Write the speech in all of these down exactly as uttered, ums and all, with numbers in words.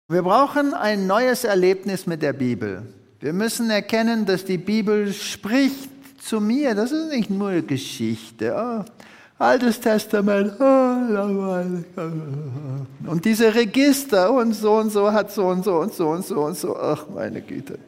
Wir brauchen ein neues Erlebnis mit der Bibel. Wir müssen erkennen, dass die Bibel spricht zu mir. Das ist nicht nur eine Geschichte. Oh, Altes Testament. Oh, und diese Register und so und so hat so und so und so und so und so. Ach, meine Güte.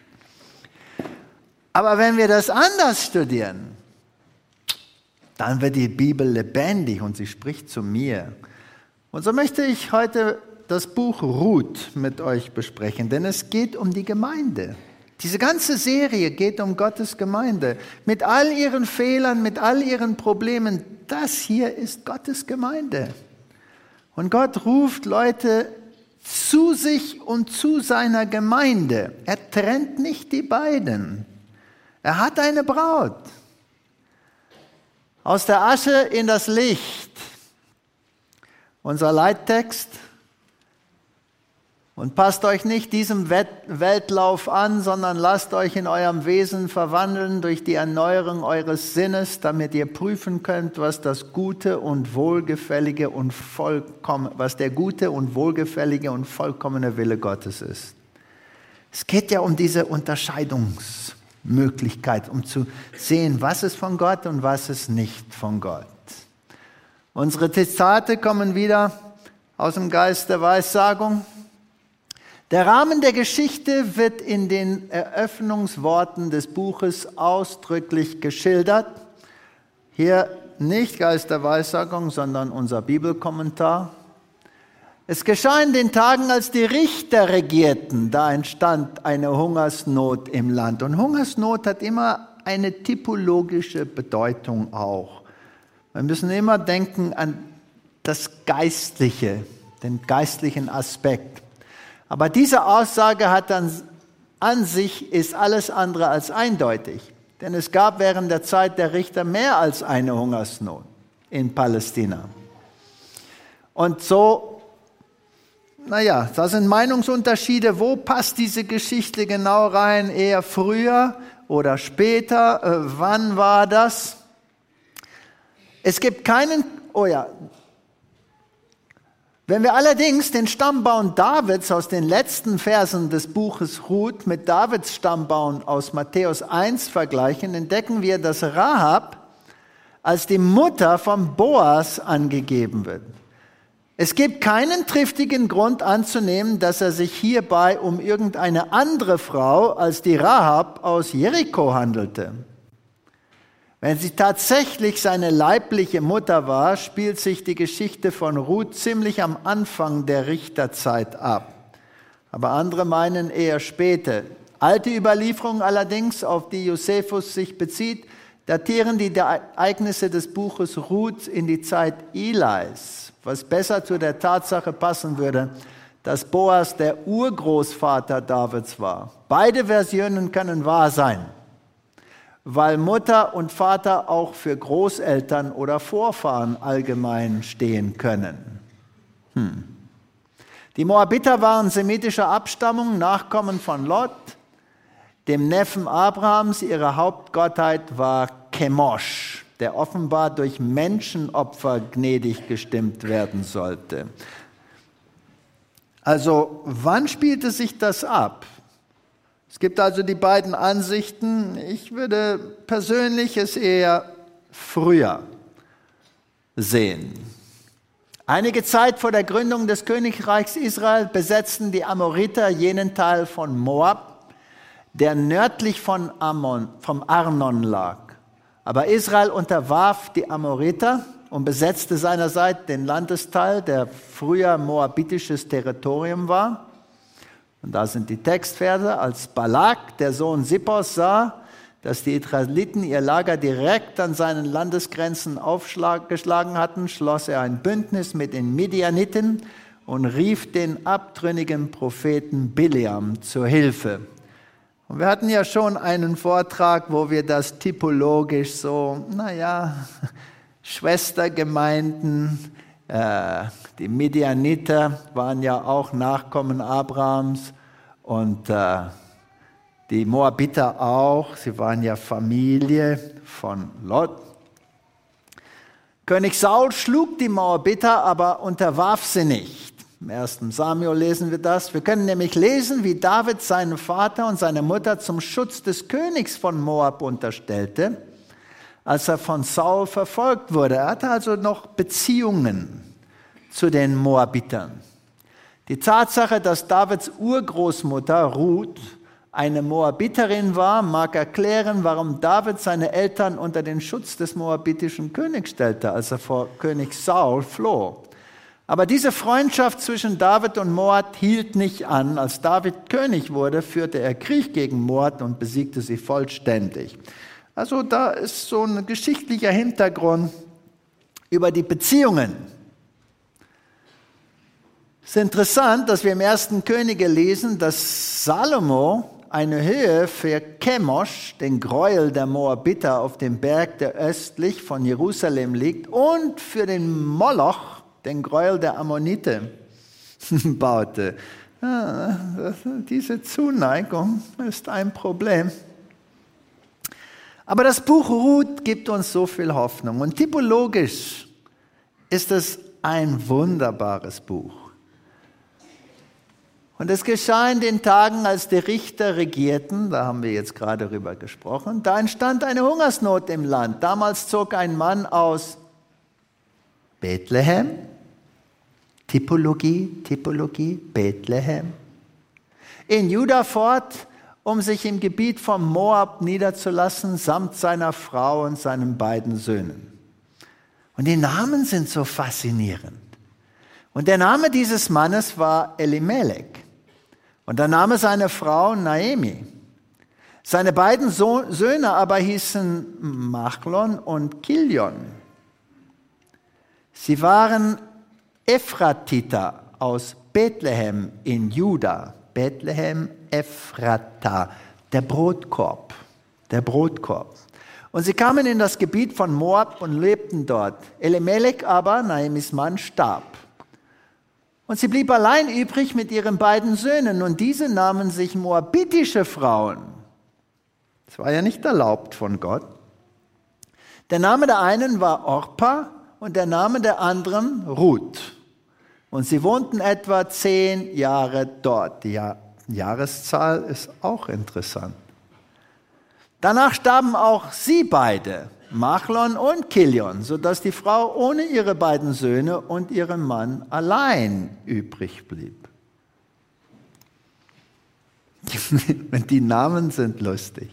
Aber wenn wir das anders studieren, dann wird die Bibel lebendig und sie spricht zu mir. Und so möchte ich heute das Buch Ruth mit euch besprechen, denn es geht um die Gemeinde. Diese ganze Serie geht um Gottes Gemeinde. Mit all ihren Fehlern, mit all ihren Problemen. Das hier ist Gottes Gemeinde. Und Gott ruft Leute zu sich und zu seiner Gemeinde. Er trennt nicht die beiden. Er hat eine Braut. Aus der Asche in das Licht. Unser Leittext. Und passt euch nicht diesem Weltlauf an, sondern lasst euch in eurem Wesen verwandeln durch die Erneuerung eures Sinnes, damit ihr prüfen könnt, was das gute und wohlgefällige und vollkommen, was der gute und wohlgefällige und vollkommene Wille Gottes ist. Es geht ja um diese Unterscheidungsmöglichkeit, um zu sehen, was ist von Gott und was ist nicht von Gott. Unsere Zitate kommen wieder aus dem Geist der Weissagung. Der Rahmen der Geschichte wird in den Eröffnungsworten des Buches ausdrücklich geschildert. Hier nicht Geist der Weissagung, sondern unser Bibelkommentar. Es geschah in den Tagen, als die Richter regierten, da entstand eine Hungersnot im Land. Und Hungersnot hat immer eine typologische Bedeutung auch. Wir müssen immer denken an das Geistliche, den geistlichen Aspekt. Aber diese Aussage hat dann an sich ist alles andere als eindeutig. Denn es gab während der Zeit der Richter mehr als eine Hungersnot in Palästina. Und so, naja, da sind Meinungsunterschiede. Wo passt diese Geschichte genau rein? Eher früher oder später? Äh, wann war das? Es gibt keinen, oh ja, wenn wir allerdings den Stammbaum Davids aus den letzten Versen des Buches Ruth mit Davids Stammbaum aus Matthäus eins vergleichen, entdecken wir, dass Rahab als die Mutter von Boas angegeben wird. Es gibt keinen triftigen Grund anzunehmen, dass er sich hierbei um irgendeine andere Frau als die Rahab aus Jericho handelte. Wenn sie tatsächlich seine leibliche Mutter war, spielt sich die Geschichte von Ruth ziemlich am Anfang der Richterzeit ab. Aber andere meinen eher später. Alte Überlieferungen allerdings, auf die Josephus sich bezieht, datieren die Ereignisse des Buches Ruth in die Zeit Elis, was besser zu der Tatsache passen würde, dass Boas der Urgroßvater Davids war. Beide Versionen können wahr sein, weil Mutter und Vater auch für Großeltern oder Vorfahren allgemein stehen können. Hm. Die Moabiter waren semitischer Abstammung, Nachkommen von Lot, dem Neffen Abrahams. Ihre Hauptgottheit war Chemosh, der offenbar durch Menschenopfer gnädig gestimmt werden sollte. Also, wann spielte sich das ab? Es gibt also die beiden Ansichten. Ich würde persönlich es eher früher sehen. Einige Zeit vor der Gründung des Königreichs Israel besetzten die Amoriter jenen Teil von Moab, der nördlich von Ammon, vom Arnon lag. Aber Israel unterwarf die Amoriter und besetzte seinerseits den Landesteil, der früher moabitisches Territorium war. Und da sind die Textverse, als Balak, der Sohn Sippos, sah, dass die Israeliten ihr Lager direkt an seinen Landesgrenzen aufgeschlagen hatten, schloss er ein Bündnis mit den Midianiten und rief den abtrünnigen Propheten Bileam zur Hilfe. Und wir hatten ja schon einen Vortrag, wo wir das typologisch so, naja, Schwestergemeinden, äh, die Midianiter waren ja auch Nachkommen Abrahams und äh, die Moabiter auch, sie waren ja Familie von Lot. König Saul schlug die Moabiter, aber unterwarf sie nicht. Im ersten Samuel lesen wir das. Wir können nämlich lesen, wie David seinen Vater und seine Mutter zum Schutz des Königs von Moab unterstellte, als er von Saul verfolgt wurde. Er hatte also noch Beziehungen zu den Moabitern. Die Tatsache, dass Davids Urgroßmutter Ruth eine Moabiterin war, mag erklären, warum David seine Eltern unter den Schutz des moabitischen Königs stellte, als er vor König Saul floh. Aber diese Freundschaft zwischen David und Moab hielt nicht an. Als David König wurde, führte er Krieg gegen Moab und besiegte sie vollständig. Also da ist so ein geschichtlicher Hintergrund über die Beziehungen. Es ist interessant, dass wir im ersten Könige lesen, dass Salomo eine Höhe für Chemosh, den Gräuel der Moabiter auf dem Berg, der östlich von Jerusalem liegt, und für den Moloch, den Gräuel der Ammoniter, baute. Ja, diese Zuneigung ist ein Problem. Aber das Buch Ruth gibt uns so viel Hoffnung. Und typologisch ist es ein wunderbares Buch. Und es geschah in den Tagen, als die Richter regierten, da haben wir jetzt gerade drüber gesprochen, da entstand eine Hungersnot im Land. Damals zog ein Mann aus Bethlehem, Typologie, Typologie, Bethlehem, in Juda fort, um sich im Gebiet von Moab niederzulassen, samt seiner Frau und seinen beiden Söhnen. Und die Namen sind so faszinierend. Und der Name dieses Mannes war Elimelech. Und der Name seiner Frau Naomi. Seine beiden so- Söhne aber hießen Machlon und Kilion. Sie waren Ephratiter aus Bethlehem in Juda. Bethlehem, Ephrata, der Brotkorb, der Brotkorb. Und sie kamen in das Gebiet von Moab und lebten dort. Elimelech aber, Naomis Mann, starb. Und sie blieb allein übrig mit ihren beiden Söhnen, und diese nahmen sich moabitische Frauen. Das war ja nicht erlaubt von Gott. Der Name der einen war Orpa und der Name der anderen Ruth. Und sie wohnten etwa zehn Jahre dort. Die Jahr- Jahreszahl ist auch interessant. Danach starben auch sie beide, Machlon und Kilion, sodass die Frau ohne ihre beiden Söhne und ihren Mann allein übrig blieb. Die Namen sind lustig.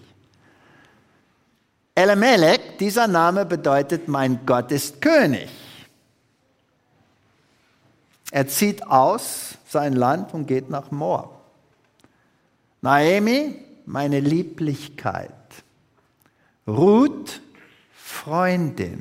Elimelech, dieser Name bedeutet, mein Gott ist König. Er zieht aus sein Land und geht nach Moab. Naomi, meine Lieblichkeit. Ruth, Freundin.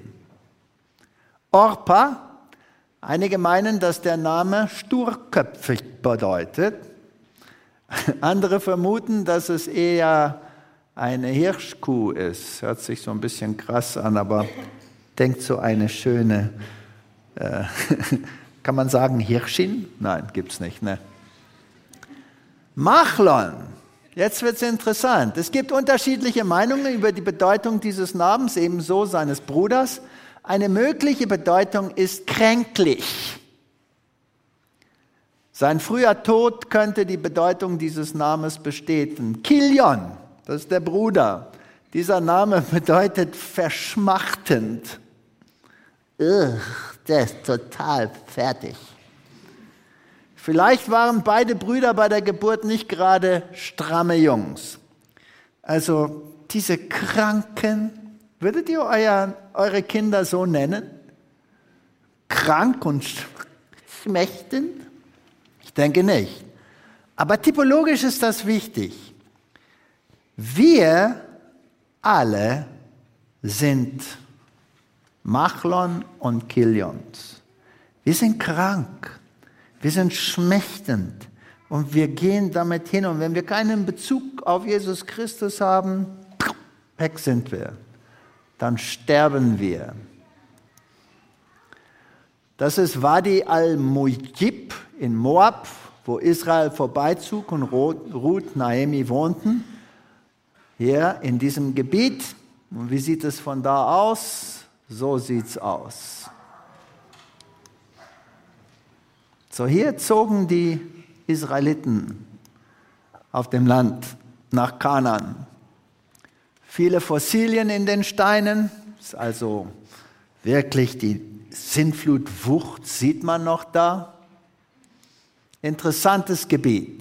Orpa, einige meinen, dass der Name sturköpfig bedeutet. Andere vermuten, dass es eher eine Hirschkuh ist. Hört sich so ein bisschen krass an, aber denkt so eine schöne, äh, kann man sagen Hirschin? Nein, gibt's nicht, ne? Machlon. Jetzt wird es interessant. Es gibt unterschiedliche Meinungen über die Bedeutung dieses Namens, ebenso seines Bruders. Eine mögliche Bedeutung ist kränklich. Sein früher Tod könnte die Bedeutung dieses Namens bestätigen. Kilion, das ist der Bruder. Dieser Name bedeutet verschmachtend. Ugh, der ist total fertig. Vielleicht waren beide Brüder bei der Geburt nicht gerade stramme Jungs. Also diese Kranken, würdet ihr euer, eure Kinder so nennen? Krank und schmächtend? Ich denke nicht. Aber typologisch ist das wichtig. Wir alle sind Machlon und Kilions. Wir sind krank. Wir sind schmächtend und wir gehen damit hin. Und wenn wir keinen Bezug auf Jesus Christus haben, weg sind wir. Dann sterben wir. Das ist Wadi al-Mujib in Moab, wo Israel vorbeizog und Ruth, Naomi wohnten. Hier in diesem Gebiet. Und wie sieht es von da aus? So sieht es aus. So, hier zogen die Israeliten auf dem Land nach Kanaan. Viele Fossilien in den Steinen, ist also wirklich die Sintflutwucht, sieht man noch da. Interessantes Gebiet.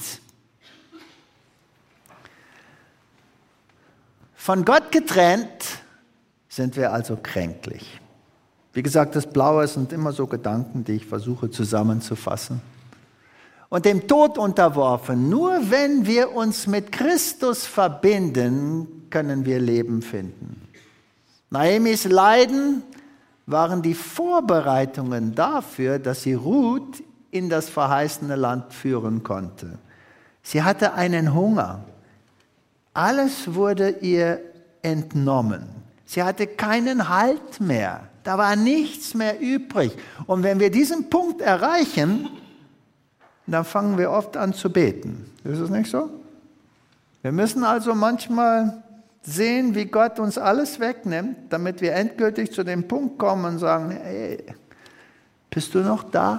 Von Gott getrennt sind wir also kränklich. Wie gesagt, das Blaue sind immer so Gedanken, die ich versuche zusammenzufassen. Und dem Tod unterworfen. Nur wenn wir uns mit Christus verbinden, können wir Leben finden. Naomis Leiden waren die Vorbereitungen dafür, dass sie Ruth in das verheißene Land führen konnte. Sie hatte einen Hunger. Alles wurde ihr entnommen. Sie hatte keinen Halt mehr. Da war nichts mehr übrig. Und wenn wir diesen Punkt erreichen, dann fangen wir oft an zu beten. Ist es nicht so? Wir müssen also manchmal sehen, wie Gott uns alles wegnimmt, damit wir endgültig zu dem Punkt kommen und sagen, hey, bist du noch da?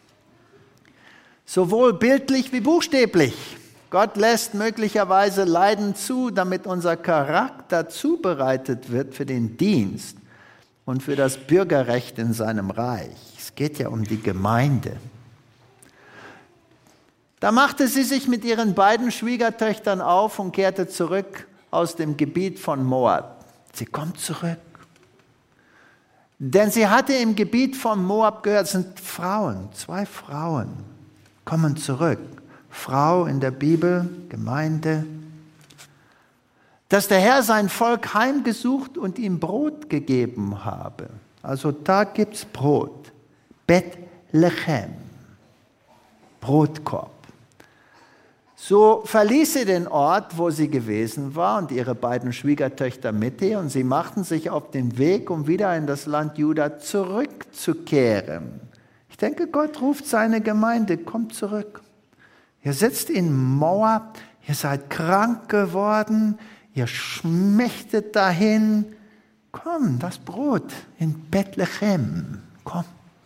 Sowohl bildlich wie buchstäblich. Gott lässt möglicherweise Leiden zu, damit unser Charakter zubereitet wird für den Dienst und für das Bürgerrecht in seinem Reich. Es geht ja um die Gemeinde. Da machte sie sich mit ihren beiden Schwiegertöchtern auf und kehrte zurück aus dem Gebiet von Moab. Sie kommt zurück. Denn sie hatte im Gebiet von Moab gehört, es sind Frauen, zwei Frauen kommen zurück. Frau in der Bibel, Gemeinde. Dass der Herr sein Volk heimgesucht und ihm Brot gegeben habe. Also da gibt es Brot. Bethlehem. Brotkorb. So verließ sie den Ort, wo sie gewesen war, und ihre beiden Schwiegertöchter mit ihr, und sie machten sich auf den Weg, um wieder in das Land Juda zurückzukehren. Ich denke, Gott ruft seine Gemeinde, kommt zurück. Ihr sitzt in Moab, ihr seid krank geworden, ihr schmächtet dahin. Komm, das Brot in Bethlehem, komm.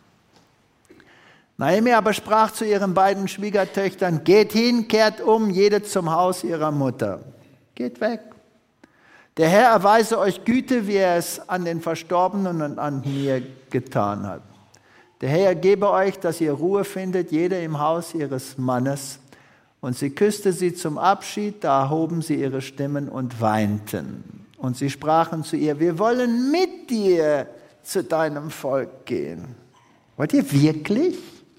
Naomi aber sprach zu ihren beiden Schwiegertöchtern, geht hin, kehrt um, jede zum Haus ihrer Mutter. Geht weg. Der Herr erweise euch Güte, wie er es an den Verstorbenen und an mir getan hat. Der Herr gebe euch, dass ihr Ruhe findet, jede im Haus ihres Mannes. Und sie küsste sie zum Abschied, da erhoben sie ihre Stimmen und weinten. Und sie sprachen zu ihr, wir wollen mit dir zu deinem Volk gehen. Wollt ihr wirklich?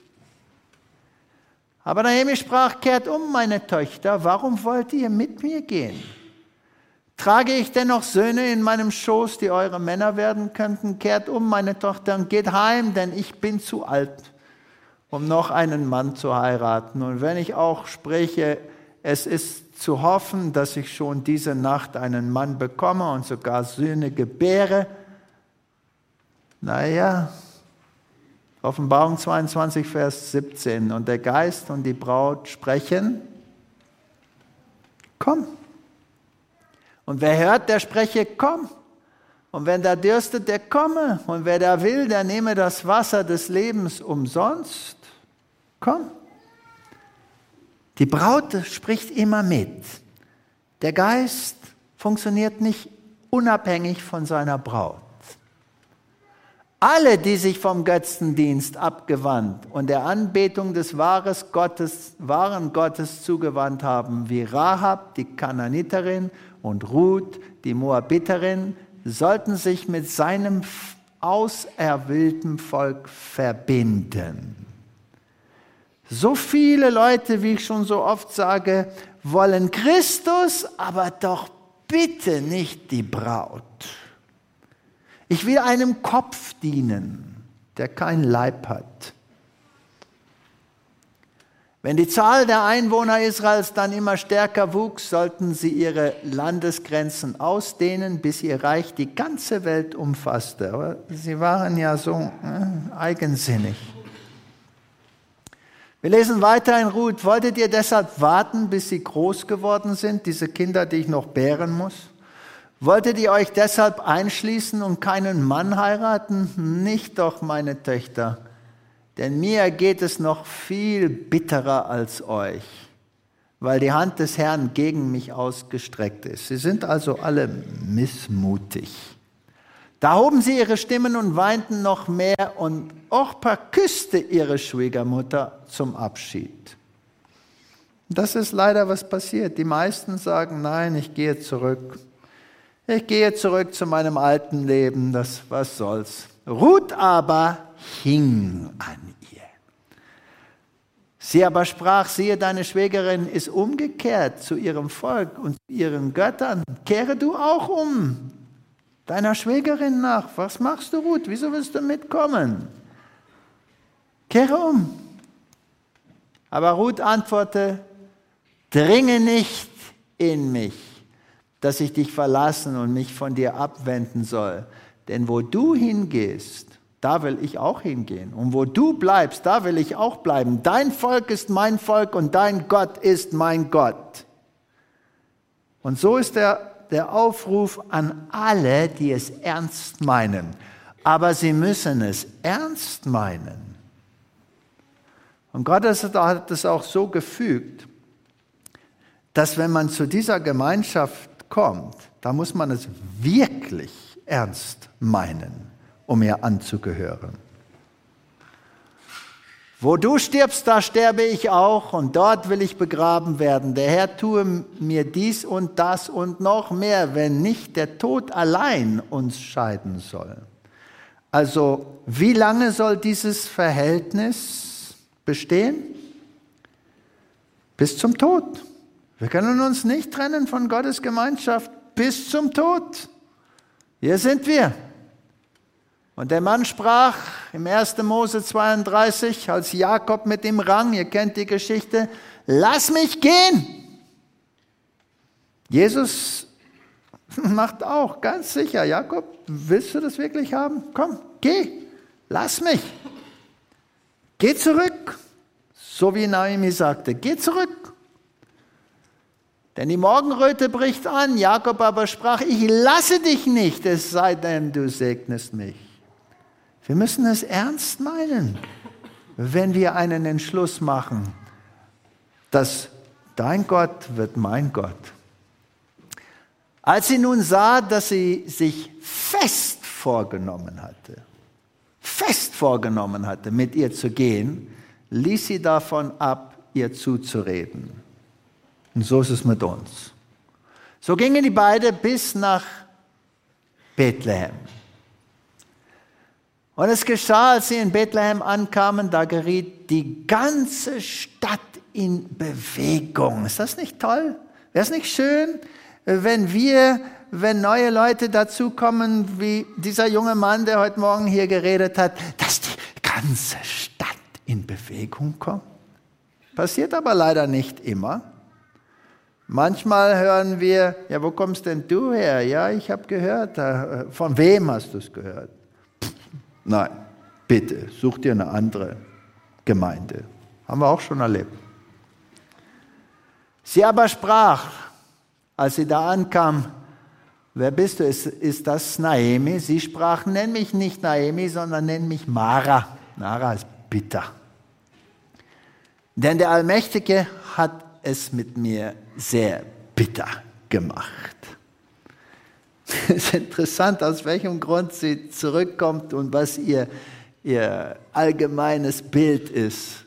Aber Naomi sprach, kehrt um, meine Töchter, warum wollt ihr mit mir gehen? Trage ich dennoch Söhne in meinem Schoß, die eure Männer werden könnten? Kehrt um, meine Tochter, und geht heim, denn ich bin zu alt, um noch einen Mann zu heiraten. Und wenn ich auch spreche, es ist zu hoffen, dass ich schon diese Nacht einen Mann bekomme und sogar Söhne gebäre. Naja, Offenbarung zweiundzwanzig, Vers siebzehn. Und der Geist und die Braut sprechen, komm. Und wer hört, der spreche, komm. Und wenn der dürstet, der komme. Und wer da will, der nehme das Wasser des Lebens umsonst. Komm. Die Braut spricht immer mit. Der Geist funktioniert nicht unabhängig von seiner Braut. Alle, die sich vom Götzendienst abgewandt und der Anbetung des wahres Gottes, wahren Gottes zugewandt haben, wie Rahab, die Kanaaniterin, und Ruth, die Moabiterin, sollten sich mit seinem auserwählten Volk verbinden. So viele Leute, wie ich schon so oft sage, wollen Christus, aber doch bitte nicht die Braut. Ich will einem Kopf dienen, der keinen Leib hat. Wenn die Zahl der Einwohner Israels dann immer stärker wuchs, sollten sie ihre Landesgrenzen ausdehnen, bis ihr Reich die ganze Welt umfasste. Aber sie waren ja so äh, eigensinnig. Wir lesen weiter in Ruth. Wolltet ihr deshalb warten, bis sie groß geworden sind, diese Kinder, die ich noch gebären muss? Wolltet ihr euch deshalb einschließen und keinen Mann heiraten? Nicht doch, meine Töchter. denn mir geht es noch viel bitterer als euch, weil die Hand des Herrn gegen mich ausgestreckt ist. Sie sind also alle missmutig. Da hoben sie ihre Stimmen und weinten noch mehr, und Orpa küsste ihre Schwiegermutter zum Abschied. Das ist leider, was passiert. Die meisten sagen, nein, ich gehe zurück. Ich gehe zurück zu meinem alten Leben, das, was soll's. Ruth aber hing an ihr. Sie aber sprach, siehe, deine Schwägerin ist umgekehrt zu ihrem Volk und zu ihren Göttern. Kehre du auch um, deiner Schwägerin nach. Was machst du, Ruth? Wieso willst du mitkommen? Kehre um. Aber Ruth antwortete, dringe nicht in mich, dass ich dich verlassen und mich von dir abwenden soll. Denn wo du hingehst, da will ich auch hingehen. Und wo du bleibst, da will ich auch bleiben. Dein Volk ist mein Volk und dein Gott ist mein Gott. Und so ist der, der Aufruf an alle, die es ernst meinen. Aber sie müssen es ernst meinen. Und Gott hat es auch so gefügt, dass wenn man zu dieser Gemeinschaft kommt, da muss man es wirklich ernst meinen, um ihr anzugehören. Wo du stirbst, da sterbe ich auch, und dort will ich begraben werden. Der Herr tue mir dies und das und noch mehr, wenn nicht der Tod allein uns scheiden soll. Also, wie lange soll dieses Verhältnis bestehen? Bis zum Tod. Wir können uns nicht trennen von Gottes Gemeinschaft bis zum Tod. Hier sind wir. Und der Mann sprach im ersten Mose zweiunddreißig, als Jakob mit ihm rang, ihr kennt die Geschichte, lass mich gehen. Jesus macht auch ganz sicher, Jakob, willst du das wirklich haben? Komm, geh, lass mich. Geh zurück, so wie Naomi sagte, geh zurück. Denn die Morgenröte bricht an. Jakob aber sprach, ich lasse dich nicht, es sei denn, du segnest mich. Wir müssen es ernst meinen, wenn wir einen Entschluss machen, dass dein Gott wird mein Gott. Als sie nun sah, dass sie sich fest vorgenommen hatte, fest vorgenommen hatte, mit ihr zu gehen, ließ sie davon ab, ihr zuzureden. Und so ist es mit uns. So gingen die beiden bis nach Bethlehem. Und es geschah, als sie in Bethlehem ankamen, da geriet die ganze Stadt in Bewegung. Ist das nicht toll? Wäre es nicht schön, wenn wir, wenn neue Leute dazukommen, wie dieser junge Mann, der heute Morgen hier geredet hat, dass die ganze Stadt in Bewegung kommt? Passiert aber leider nicht immer. Manchmal hören wir, ja, wo kommst denn du her? Ja, ich habe gehört. Von wem hast du es gehört? Pff, nein, bitte, such dir eine andere Gemeinde. Haben wir auch schon erlebt. Sie aber sprach, als sie da ankam, wer bist du? Ist, ist das Naomi? Sie sprach, nenn mich nicht Naomi, sondern nenn mich Mara. Mara ist bitter. Denn der Allmächtige hat es mit mir sehr bitter gemacht. Es ist interessant, aus welchem Grund sie zurückkommt und was ihr, ihr allgemeines Bild ist.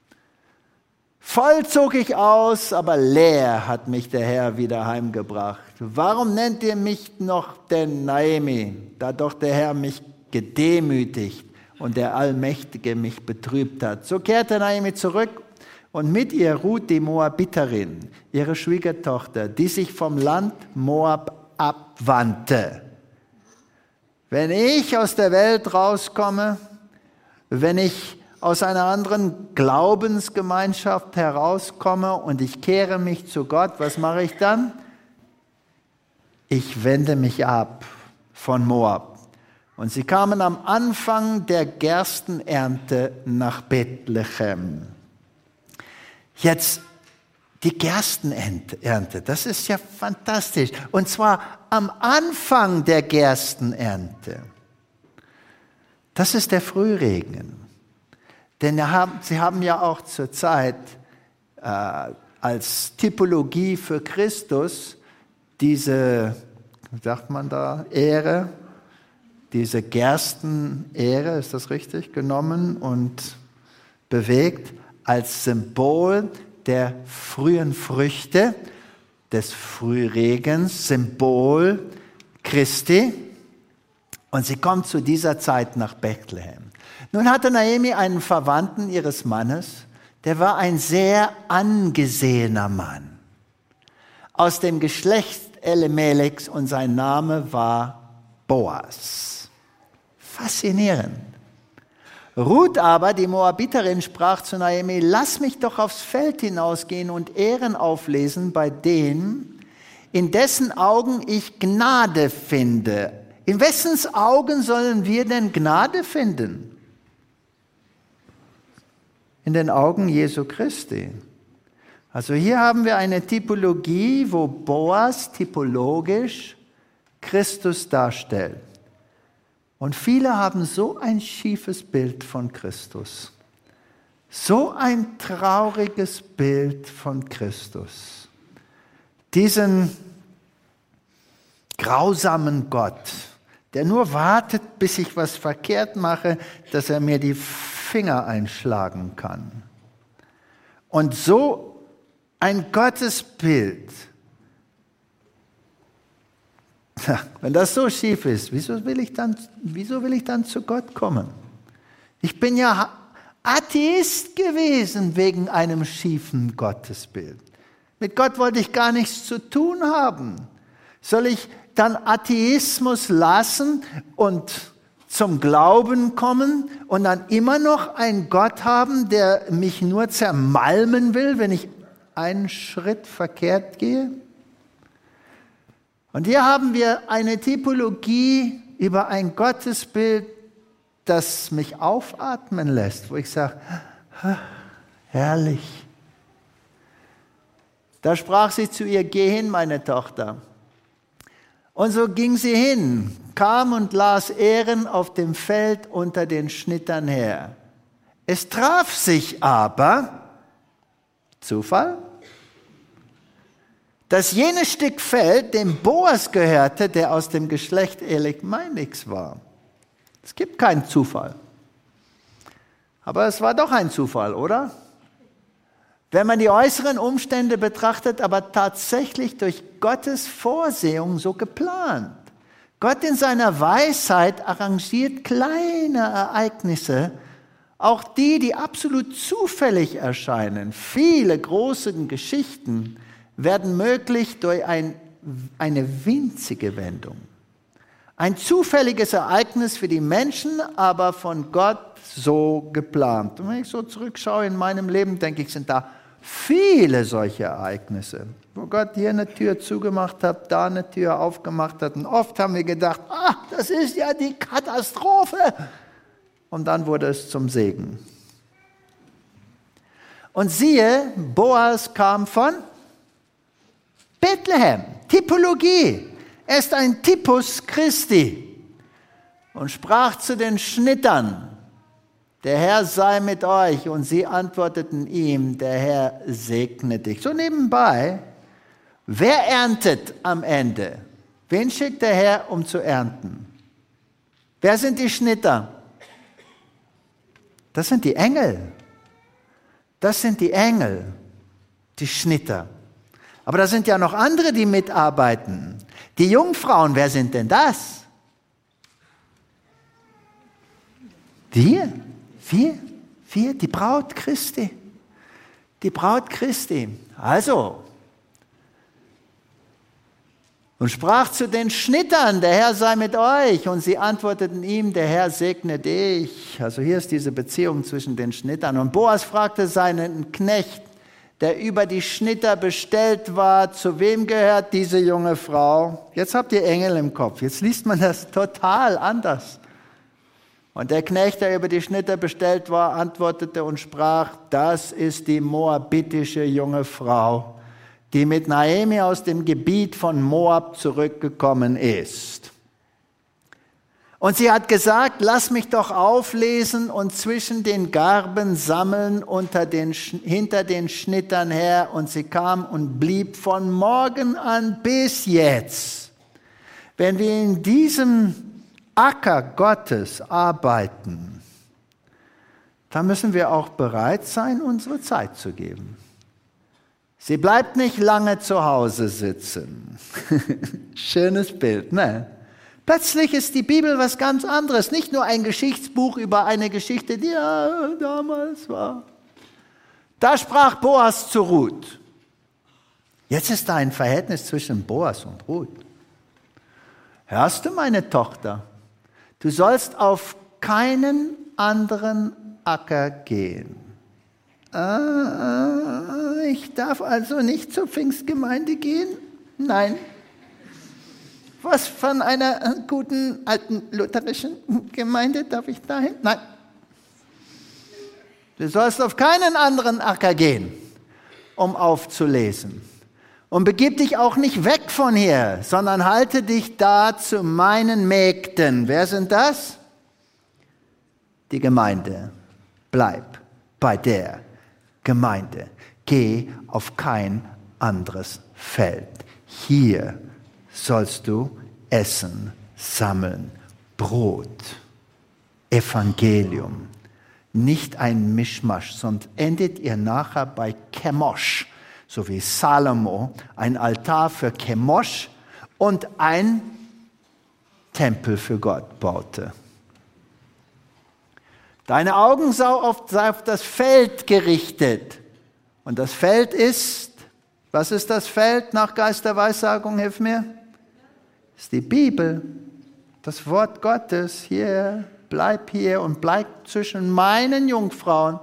Voll zog ich aus, aber leer hat mich der Herr wieder heimgebracht. Warum nennt ihr mich noch denn Naomi, da doch der Herr mich gedemütigt und der Allmächtige mich betrübt hat? So kehrte Naomi zurück und mit ihr Ruth die Moabiterin, ihre Schwiegertochter, die sich vom Land Moab abwandte. Wenn ich aus der Welt rauskomme, wenn ich aus einer anderen Glaubensgemeinschaft herauskomme und ich kehre mich zu Gott, was mache ich dann? Ich wende mich ab von Moab. Und sie kamen am Anfang der Gerstenernte nach Bethlehem. Jetzt die Gerstenernte, das ist ja fantastisch. Und zwar am Anfang der Gerstenernte. Das ist der Frühregen. Denn sie haben ja auch zur Zeit äh, als Typologie für Christus diese, wie sagt man da, Ähre, diese Gerstenähre, ist das richtig, genommen und bewegt als Symbol der frühen Früchte, des Frühregens, Symbol Christi. Und sie kommt zu dieser Zeit nach Bethlehem. Nun hatte Naomi einen Verwandten ihres Mannes, der war ein sehr angesehener Mann aus dem Geschlecht Elimelechs und sein Name war Boas. Faszinierend. Ruth aber, die Moabiterin, sprach zu Naomi: Lass mich doch aufs Feld hinausgehen und Ehren auflesen bei denen, in dessen Augen ich Gnade finde. In wessens Augen sollen wir denn Gnade finden? In den Augen Jesu Christi. Also hier haben wir eine Typologie, wo Boas typologisch Christus darstellt. Und viele haben so ein schiefes Bild von Christus. So ein trauriges Bild von Christus. Diesen grausamen Gott, der nur wartet, bis ich was verkehrt mache, dass er mir die Finger einschlagen kann. Und so ein Gottesbild, wenn das so schief ist, wieso will ich dann, wieso will ich dann zu Gott kommen? Ich bin ja Atheist gewesen wegen einem schiefen Gottesbild. Mit Gott wollte ich gar nichts zu tun haben. Soll ich dann Atheismus lassen und zum Glauben kommen und dann immer noch einen Gott haben, der mich nur zermalmen will, wenn ich einen Schritt verkehrt gehe? Und hier haben wir eine Typologie über ein Gottesbild, das mich aufatmen lässt, wo ich sage, herrlich. Da sprach sie zu ihr: Geh hin, meine Tochter. Und so ging sie hin, kam und las Ähren auf dem Feld unter den Schnittern her. Es traf sich aber, Zufall, dass jenes Stück Feld dem Boas gehörte, der aus dem Geschlecht Elimelechs war. Es gibt keinen Zufall. Aber es war doch ein Zufall, oder? Wenn man die äußeren Umstände betrachtet, aber tatsächlich durch Gottes Vorsehung so geplant. Gott in seiner Weisheit arrangiert kleine Ereignisse, auch die, die absolut zufällig erscheinen. Viele große Geschichten werden möglich durch ein, eine winzige Wendung. Ein zufälliges Ereignis für die Menschen, aber von Gott so geplant. Und wenn ich so zurückschaue in meinem Leben, denke ich, sind da viele solche Ereignisse, wo Gott hier eine Tür zugemacht hat, da eine Tür aufgemacht hat. Und oft haben wir gedacht, ah, das ist ja die Katastrophe. Und dann wurde es zum Segen. Und siehe, Boas kam von Bethlehem, Typologie. Er ist ein Typus Christi und sprach zu den Schnittern: Der Herr sei mit euch. Und sie antworteten ihm: Der Herr segne dich. So nebenbei, wer erntet am Ende? Wen schickt der Herr, um zu ernten? Wer sind die Schnitter? Das sind die Engel. Das sind die Engel, die Schnitter. Aber da sind ja noch andere, die mitarbeiten. Die Jungfrauen, wer sind denn das? Wir, wir, wir, die Braut Christi. Die Braut Christi. Also, und sprach zu den Schnittern: Der Herr sei mit euch. Und sie antworteten ihm: Der Herr segne dich. Also hier ist diese Beziehung zwischen den Schnittern. Und Boas fragte seinen Knecht, der über die Schnitter bestellt war: Zu wem gehört diese junge Frau? Jetzt habt ihr Engel im Kopf. Jetzt liest man das total anders. Und der Knecht, der über die Schnitter bestellt war, antwortete und sprach: Das ist die moabitische junge Frau, die mit Naomi aus dem Gebiet von Moab zurückgekommen ist. Und sie hat gesagt, lass mich doch auflesen und zwischen den Garben sammeln, unter den, hinter den Schnittern her. Und sie kam und blieb von morgen an bis jetzt. Wenn wir in diesem Acker Gottes arbeiten, dann müssen wir auch bereit sein, unsere Zeit zu geben. Sie bleibt nicht lange zu Hause sitzen. Schönes Bild, ne? Plötzlich ist die Bibel was ganz anderes. Nicht nur ein Geschichtsbuch über eine Geschichte, die ja damals war. Da sprach Boas zu Ruth. Jetzt ist da ein Verhältnis zwischen Boas und Ruth. Hörst du, meine Tochter? Du sollst auf keinen anderen Acker gehen. Ah, ich darf also nicht zur Pfingstgemeinde gehen? Nein. Was von einer guten alten lutherischen Gemeinde darf ich dahin? Nein. Du sollst auf keinen anderen Acker gehen, um aufzulesen. Und begib dich auch nicht weg von hier, sondern halte dich da zu meinen Mägden. Wer sind das? Die Gemeinde. Bleib bei der Gemeinde. Geh auf kein anderes Feld. Hier sollst du essen, sammeln, Brot, Evangelium. Nicht ein Mischmasch, sonst endet ihr nachher bei Chemosh, so wie Salomo ein Altar für Chemosh und ein Tempel für Gott baute. Deine Augen sei auf das Feld gerichtet. Und das Feld ist, was ist das Feld nach Geist der Weissagung, hilf mir? Das ist die Bibel, das Wort Gottes. Hier, bleib hier und bleib zwischen meinen Jungfrauen,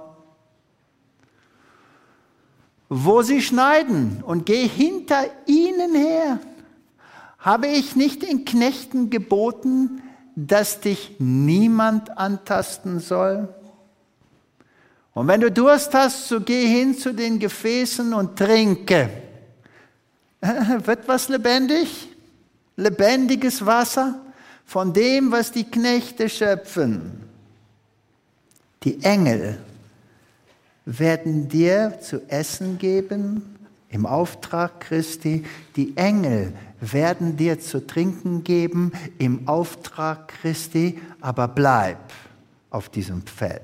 wo sie schneiden, und geh hinter ihnen her. Habe ich nicht den Knechten geboten, dass dich niemand antasten soll? Und wenn du Durst hast, so geh hin zu den Gefäßen und trinke. Wird was lebendig? Lebendiges Wasser von dem, was die Knechte schöpfen. Die Engel werden dir zu essen geben im Auftrag Christi. Die Engel werden dir zu trinken geben im Auftrag Christi, aber bleib auf diesem Feld.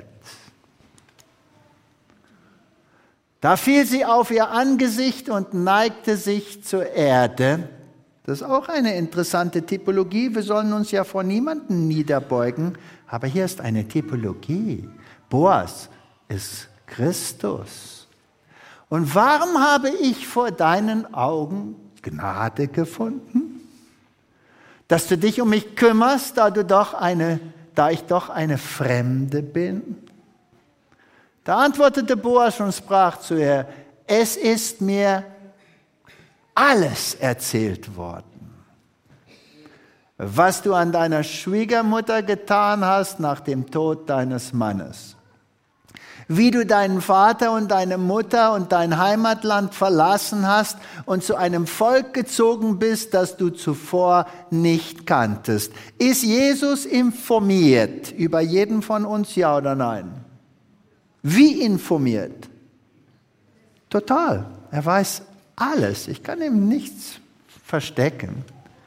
Da fiel sie auf ihr Angesicht und neigte sich zur Erde. Das ist auch eine interessante Typologie. Wir sollen uns ja vor niemandem niederbeugen, aber hier ist eine Typologie. Boas ist Christus. Und warum habe ich vor deinen Augen Gnade gefunden? Dass du dich um mich kümmerst, da, du doch eine, da ich doch eine Fremde bin? Da antwortete Boas und sprach zu ihr, es ist mir alles erzählt worden, was du an deiner Schwiegermutter getan hast nach dem Tod deines Mannes. Wie du deinen Vater und deine Mutter und dein Heimatland verlassen hast und zu einem Volk gezogen bist, das du zuvor nicht kanntest. Ist Jesus informiert über jeden von uns, ja oder nein? Wie informiert? Total. Er weiß alles. Ich kann ihm nichts verstecken.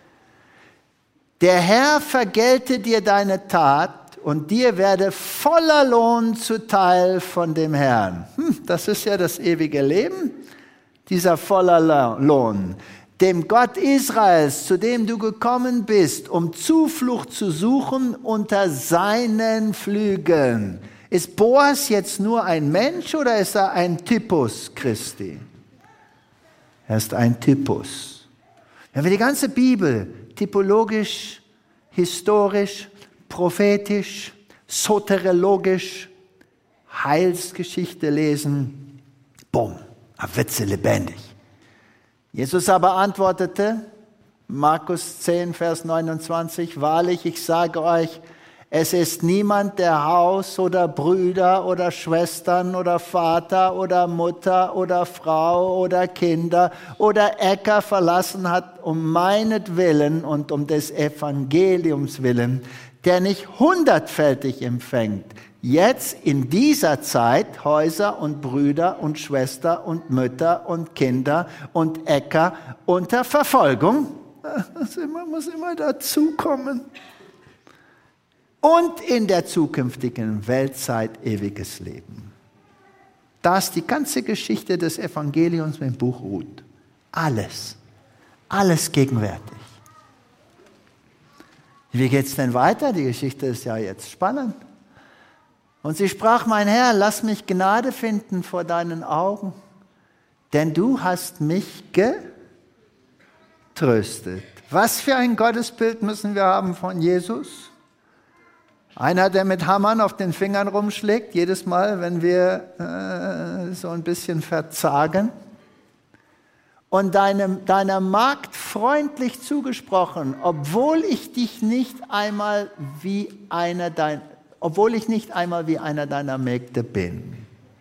Der Herr vergelte dir deine Tat und dir werde voller Lohn zuteil von dem Herrn. Hm, das ist ja das ewige Leben, dieser voller Lohn. Dem Gott Israels, zu dem du gekommen bist, um Zuflucht zu suchen unter seinen Flügeln. Ist Boas jetzt nur ein Mensch oder ist er ein Typus Christi? Er ist ein Typus. Wenn wir die ganze Bibel typologisch, historisch, prophetisch, soteriologisch, Heilsgeschichte lesen, bumm, da wird sie lebendig. Jesus aber antwortete, Markus zehn, Vers neunundzwanzig, wahrlich, ich sage euch, es ist niemand, der Haus oder Brüder oder Schwestern oder Vater oder Mutter oder Frau oder Kinder oder Äcker verlassen hat, um meinetwillen und um des Evangeliums willen, der nicht hundertfältig empfängt, jetzt in dieser Zeit Häuser und Brüder und Schwester und Mütter und Kinder und Äcker unter Verfolgung. Das immer, muss immer dazukommen. Und in der zukünftigen Weltzeit ewiges Leben. Das ist die ganze Geschichte des Evangeliums im Buch Ruth. Alles. Alles gegenwärtig. Wie geht es denn weiter? Die Geschichte ist ja jetzt spannend. Und sie sprach, mein Herr, lass mich Gnade finden vor deinen Augen, denn du hast mich getröstet. Was für ein Gottesbild müssen wir haben von Jesus? Einer, der mit Hammern auf den Fingern rumschlägt, jedes Mal, wenn wir äh, so ein bisschen verzagen. Und deinem, deiner Magd freundlich zugesprochen, obwohl ich dich nicht einmal wie einer dein, obwohl ich nicht einmal wie einer deiner Mägde bin.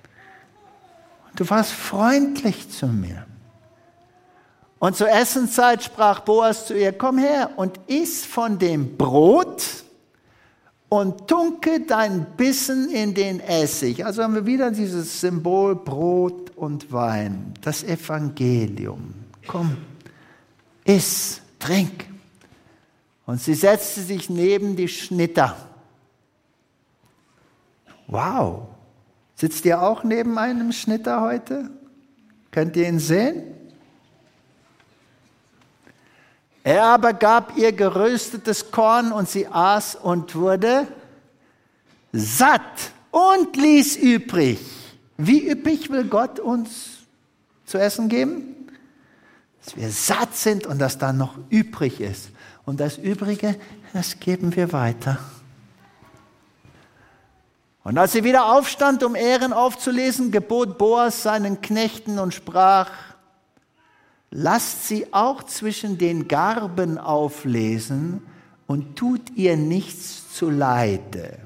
Du warst freundlich zu mir. Und zur Essenszeit sprach Boas zu ihr, komm her und iss von dem Brot und tunke dein Bissen in den Essig. Also haben wir wieder dieses Symbol Brot und Wein, das Evangelium. Komm, iss, trink. Und sie setzte sich neben die Schnitter. Wow, sitzt ihr auch neben einem Schnitter heute? Könnt ihr ihn sehen? Er aber gab ihr geröstetes Korn und sie aß und wurde satt und ließ übrig. Wie üppig will Gott uns zu essen geben? Dass wir satt sind und dass da noch übrig ist. Und das Übrige, das geben wir weiter. Und als sie wieder aufstand, um Ähren aufzulesen, gebot Boas seinen Knechten und sprach, lasst sie auch zwischen den Garben auflesen und tut ihr nichts zuleide.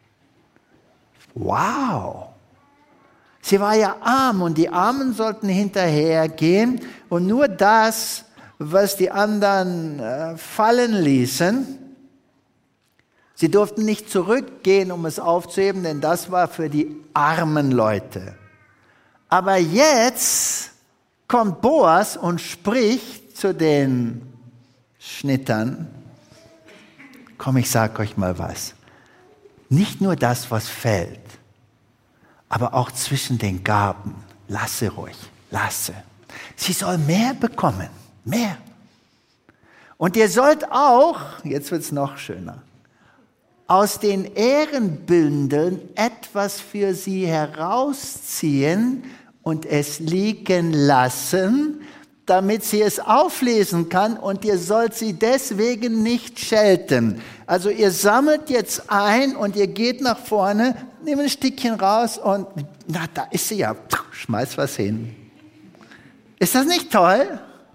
Wow! Sie war ja arm und die Armen sollten hinterhergehen und nur das, was die anderen äh, fallen ließen, sie durften nicht zurückgehen, um es aufzuheben, denn das war für die armen Leute. Aber jetzt kommt Boas und spricht zu den Schnittern, komm, ich sag euch mal was, nicht nur das, was fällt, aber auch zwischen den Garben, lasse ruhig, lasse. Sie soll mehr bekommen, mehr. Und ihr sollt auch, jetzt wird es noch schöner, aus den Ehrenbündeln etwas für sie herausziehen und es liegen lassen, damit sie es auflesen kann und ihr sollt sie deswegen nicht schelten. Also ihr sammelt jetzt ein und ihr geht nach vorne, nehmt ein Stückchen raus und na, da ist sie ja, schmeißt was hin. Ist das nicht toll?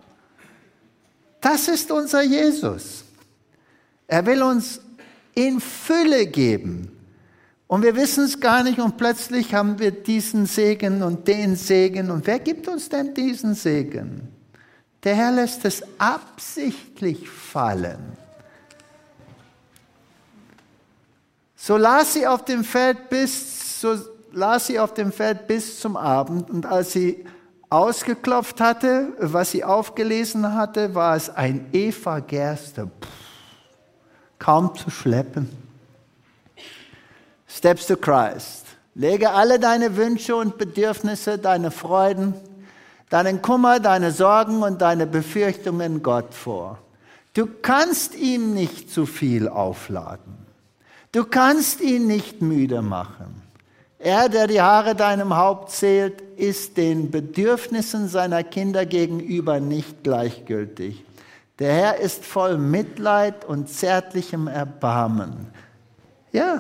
Das ist unser Jesus. Er will uns in Fülle geben. Und wir wissen es gar nicht und plötzlich haben wir diesen Segen und den Segen. Und wer gibt uns denn diesen Segen? Der Herr lässt es absichtlich fallen. So las sie auf dem Feld bis, so las sie auf dem Feld bis zum Abend. Und als sie ausgeklopft hatte, was sie aufgelesen hatte, war es ein Eva Gerste. Pff, kaum zu schleppen. Steps to Christ. Lege alle deine Wünsche und Bedürfnisse, deine Freuden, deinen Kummer, deine Sorgen und deine Befürchtungen Gott vor. Du kannst ihm nicht zu viel aufladen. Du kannst ihn nicht müde machen. Er, der die Haare deinem Haupt zählt, ist den Bedürfnissen seiner Kinder gegenüber nicht gleichgültig. Der Herr ist voll Mitleid und zärtlichem Erbarmen. Ja.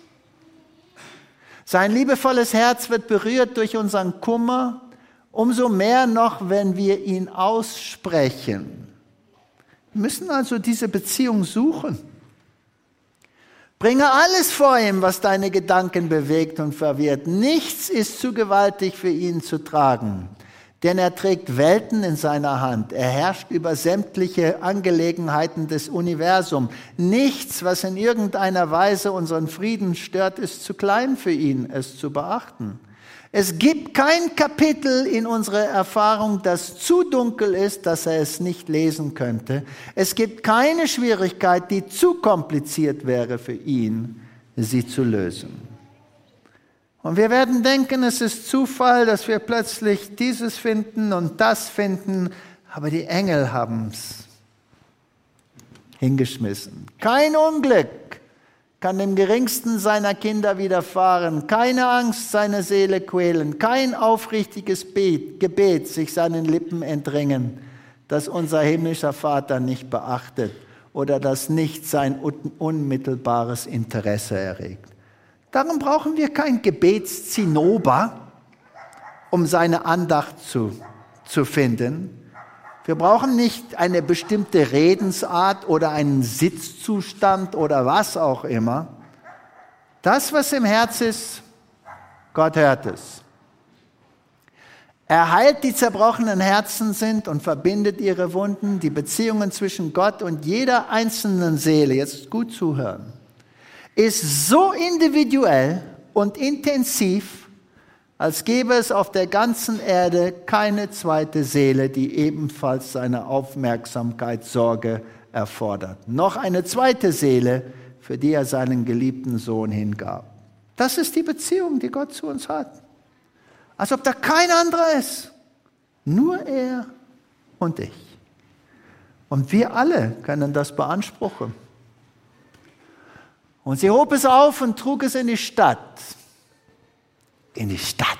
Sein liebevolles Herz wird berührt durch unseren Kummer, umso mehr noch, wenn wir ihn aussprechen. Wir müssen also diese Beziehung suchen. Bringe alles vor ihm, was deine Gedanken bewegt und verwirrt. Nichts ist zu gewaltig für ihn zu tragen. Denn er trägt Welten in seiner Hand. Er herrscht über sämtliche Angelegenheiten des Universums. Nichts, was in irgendeiner Weise unseren Frieden stört, ist zu klein für ihn, es zu beachten. Es gibt kein Kapitel in unserer Erfahrung, das zu dunkel ist, dass er es nicht lesen könnte. Es gibt keine Schwierigkeit, die zu kompliziert wäre für ihn, sie zu lösen. Und wir werden denken, es ist Zufall, dass wir plötzlich dieses finden und das finden, aber die Engel haben es hingeschmissen. Kein Unglück kann dem geringsten seiner Kinder widerfahren, keine Angst seine Seele quälen, kein aufrichtiges Gebet sich seinen Lippen entringen, das unser himmlischer Vater nicht beachtet oder das nicht sein unmittelbares Interesse erregt. Darum brauchen wir kein Gebetszinnober, um seine Andacht zu, zu finden. Wir brauchen nicht eine bestimmte Redensart oder einen Sitzzustand oder was auch immer. Das, was im Herz ist, Gott hört es. Er heilt die zerbrochenen Herzen sind und verbindet ihre Wunden, die Beziehungen zwischen Gott und jeder einzelnen Seele. Jetzt gut zuhören. Ist so individuell und intensiv, als gäbe es auf der ganzen Erde keine zweite Seele, die ebenfalls seine Aufmerksamkeit, Sorge erfordert. Noch eine zweite Seele, für die er seinen geliebten Sohn hingab. Das ist die Beziehung, die Gott zu uns hat. Als ob da kein anderer ist. Nur er und ich. Und wir alle können das beanspruchen. Und sie hob es auf und trug es in die Stadt. In die Stadt.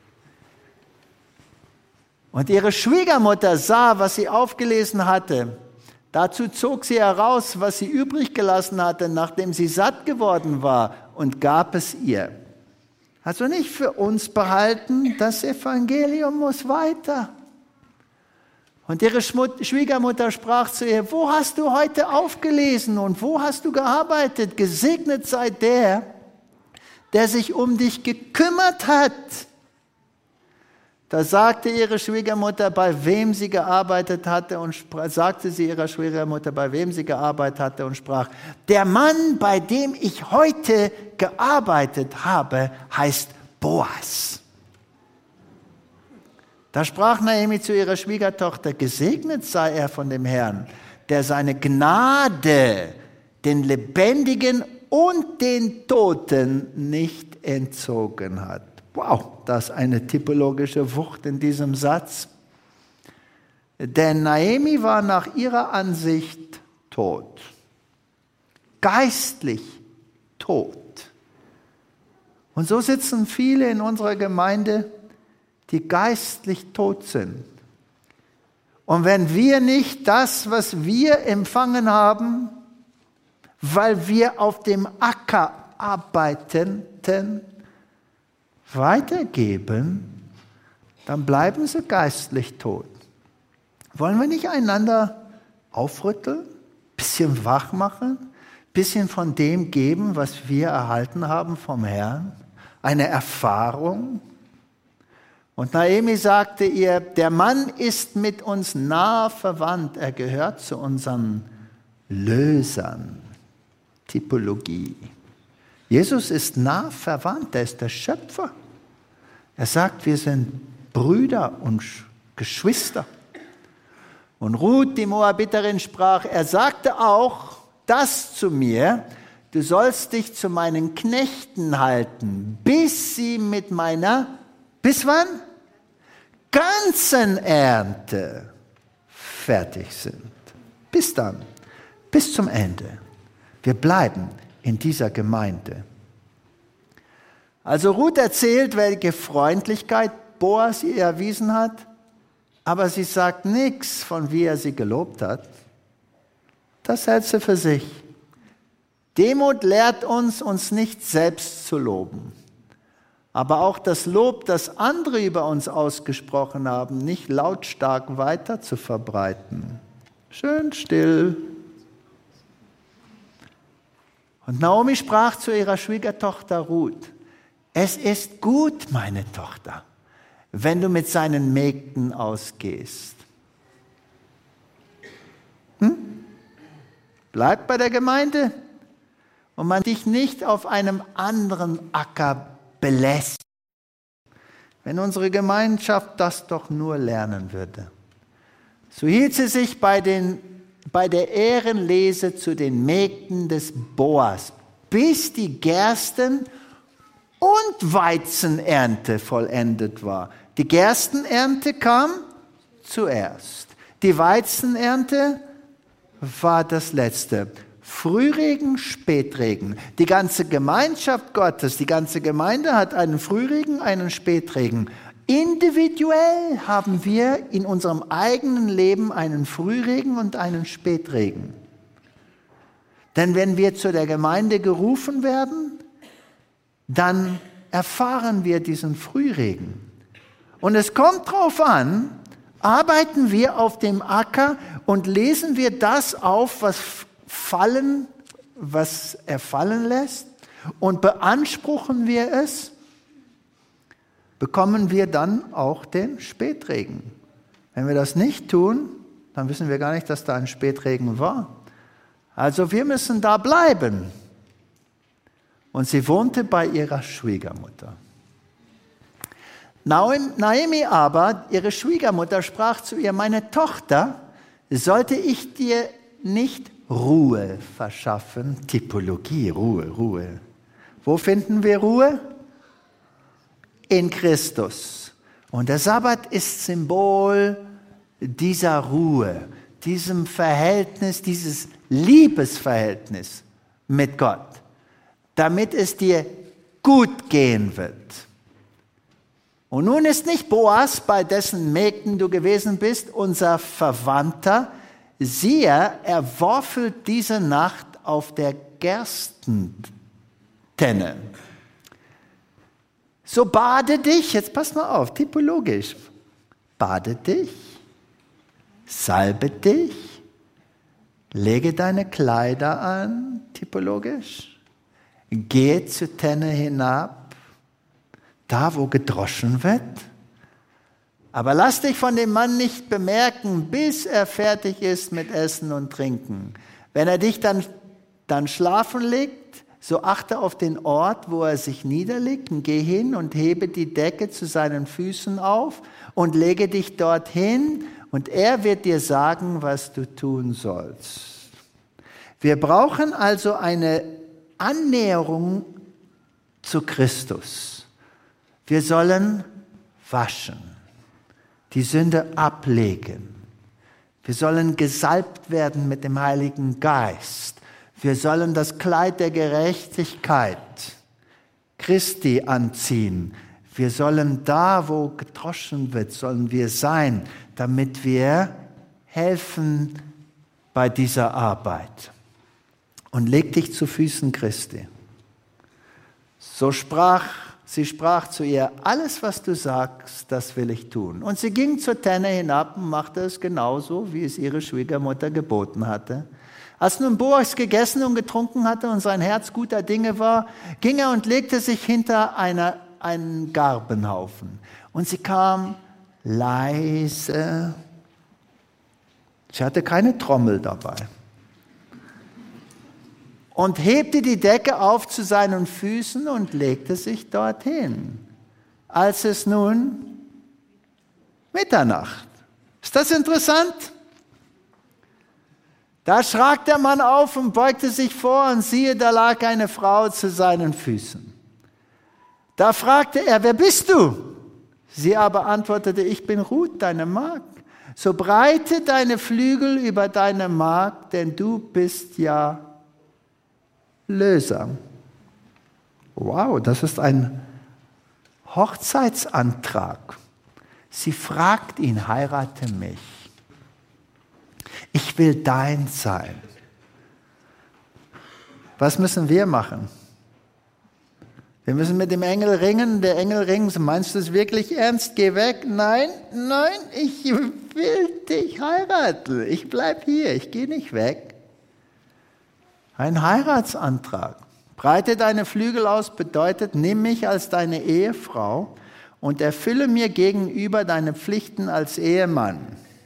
Und ihre Schwiegermutter sah, was sie aufgelesen hatte. Dazu zog sie heraus, was sie übrig gelassen hatte, nachdem sie satt geworden war, und gab es ihr. Also nicht für uns behalten, das Evangelium muss weiter. Und ihre Schwiegermutter sprach zu ihr, wo hast du heute aufgelesen und wo hast du gearbeitet? Gesegnet sei der, der sich um dich gekümmert hat. Da sagte ihre Schwiegermutter, bei wem sie gearbeitet hatte und sprach, sagte sie ihrer Schwiegermutter, bei wem sie gearbeitet hatte und sprach, der Mann, bei dem ich heute gearbeitet habe, heißt Boas. Da sprach Naomi zu ihrer Schwiegertochter, gesegnet sei er von dem Herrn, der seine Gnade den Lebendigen und den Toten nicht entzogen hat. Wow, das ist eine typologische Wucht in diesem Satz. Denn Naomi war nach ihrer Ansicht tot. Geistlich tot. Und so sitzen viele in unserer Gemeinde, die geistlich tot sind. Und wenn wir nicht das, was wir empfangen haben, weil wir auf dem Acker arbeiteten, weitergeben, dann bleiben sie geistlich tot. Wollen wir nicht einander aufrütteln, bisschen wach machen, bisschen von dem geben, was wir erhalten haben vom Herrn? Eine Erfahrung? Und Naomi sagte ihr, der Mann ist mit uns nah verwandt, er gehört zu unseren Lösern. Typologie. Jesus ist nah verwandt, er ist der Schöpfer. Er sagt, wir sind Brüder und Geschwister. Und Ruth, die Moabiterin, sprach, er sagte auch das zu mir, du sollst dich zu meinen Knechten halten, bis sie mit meiner, bis wann? Ganzen Ernte fertig sind. Bis dann, bis zum Ende. Wir bleiben in dieser Gemeinde. Also Ruth erzählt, welche Freundlichkeit Boas ihr erwiesen hat, aber sie sagt nichts von wie er sie gelobt hat. Das hält sie für sich. Demut lehrt uns, uns nicht selbst zu loben. Aber auch das Lob, das andere über uns ausgesprochen haben, nicht lautstark weiter zu verbreiten. Schön still. Und Naomi sprach zu ihrer Schwiegertochter Ruth, es ist gut, meine Tochter. wenn du mit seinen Mägden ausgehst? Hm? Bleib bei der Gemeinde und man dich nicht auf einem anderen Acker belässt. Wenn unsere Gemeinschaft das doch nur lernen würde. So hielt sie sich bei, den, bei der Ehrenlese zu den Mägden des Boas, bis die Gersten- und Weizenernte vollendet war. Die Gerstenernte kam zuerst. Die Weizenernte war das Letzte. Frühregen, Spätregen. Die ganze Gemeinschaft Gottes, die ganze Gemeinde hat einen Frühregen, einen Spätregen. Individuell haben wir in unserem eigenen Leben einen Frühregen und einen Spätregen. Denn wenn wir zu der Gemeinde gerufen werden, dann erfahren wir diesen Frühregen. Und es kommt darauf an, arbeiten wir auf dem Acker und lesen wir das auf, was fallen, was er fallen lässt, und beanspruchen wir es, bekommen wir dann auch den Spätregen. Wenn wir das nicht tun, dann wissen wir gar nicht, dass da ein Spätregen war. Also wir müssen da bleiben. Und sie wohnte bei ihrer Schwiegermutter. Naomi aber, ihre Schwiegermutter, sprach zu ihr: Meine Tochter, sollte ich dir nicht Ruhe verschaffen? Typologie, Ruhe, Ruhe. Wo finden wir Ruhe? In Christus. Und der Sabbat ist Symbol dieser Ruhe, diesem Verhältnis, dieses Liebesverhältnis mit Gott, damit es dir gut gehen wird. Und nun ist nicht Boas, bei dessen Mägden du gewesen bist, unser Verwandter. Siehe, er worfelt diese Nacht auf der Gerstentenne. So bade dich, jetzt pass mal auf, typologisch, bade dich, salbe dich, lege deine Kleider an, typologisch, gehe zur Tenne hinab, da wo gedroschen wird, aber lass dich von dem Mann nicht bemerken, bis er fertig ist mit Essen und Trinken. Wenn er dich dann, dann schlafen legt, so achte auf den Ort, wo er sich niederlegt, und geh hin und hebe die Decke zu seinen Füßen auf und lege dich dorthin, und er wird dir sagen, was du tun sollst. Wir brauchen also eine Annäherung zu Christus. Wir sollen waschen, die Sünde ablegen. Wir sollen gesalbt werden mit dem Heiligen Geist. Wir sollen das Kleid der Gerechtigkeit Christi anziehen. Wir sollen da, wo gedroschen wird, sollen wir sein, damit wir helfen bei dieser Arbeit. Und leg dich zu Füßen Christi. So sprach Sie sprach zu ihr: Alles, was du sagst, das will ich tun. Und sie ging zur Tenne hinab und machte es genauso, wie es ihre Schwiegermutter geboten hatte. Als nun Boas gegessen und getrunken hatte und sein Herz guter Dinge war, ging er und legte sich hinter einer, einen Garbenhaufen. Und sie kam leise. Sie hatte keine Trommel dabei. Und hebte die Decke auf zu seinen Füßen und legte sich dorthin. Als es nun Mitternacht. Ist das interessant? Da schrak der Mann auf und beugte sich vor, und siehe, da lag eine Frau zu seinen Füßen. Da fragte er: Wer bist du? Sie aber antwortete: Ich bin Ruth, deine Magd. So breite deine Flügel über deine Magd, denn du bist ja Löser. Wow, das ist ein Hochzeitsantrag. Sie fragt ihn: Heirate mich. Ich will dein sein. Was müssen wir machen? Wir müssen mit dem Engel ringen. Der Engel ringt: Meinst du es wirklich ernst? Geh weg. Nein, nein, ich will dich heiraten. Ich bleib hier, ich gehe nicht weg. Ein Heiratsantrag. Breite deine Flügel aus bedeutet: Nimm mich als deine Ehefrau und erfülle mir gegenüber deine Pflichten als Ehemann.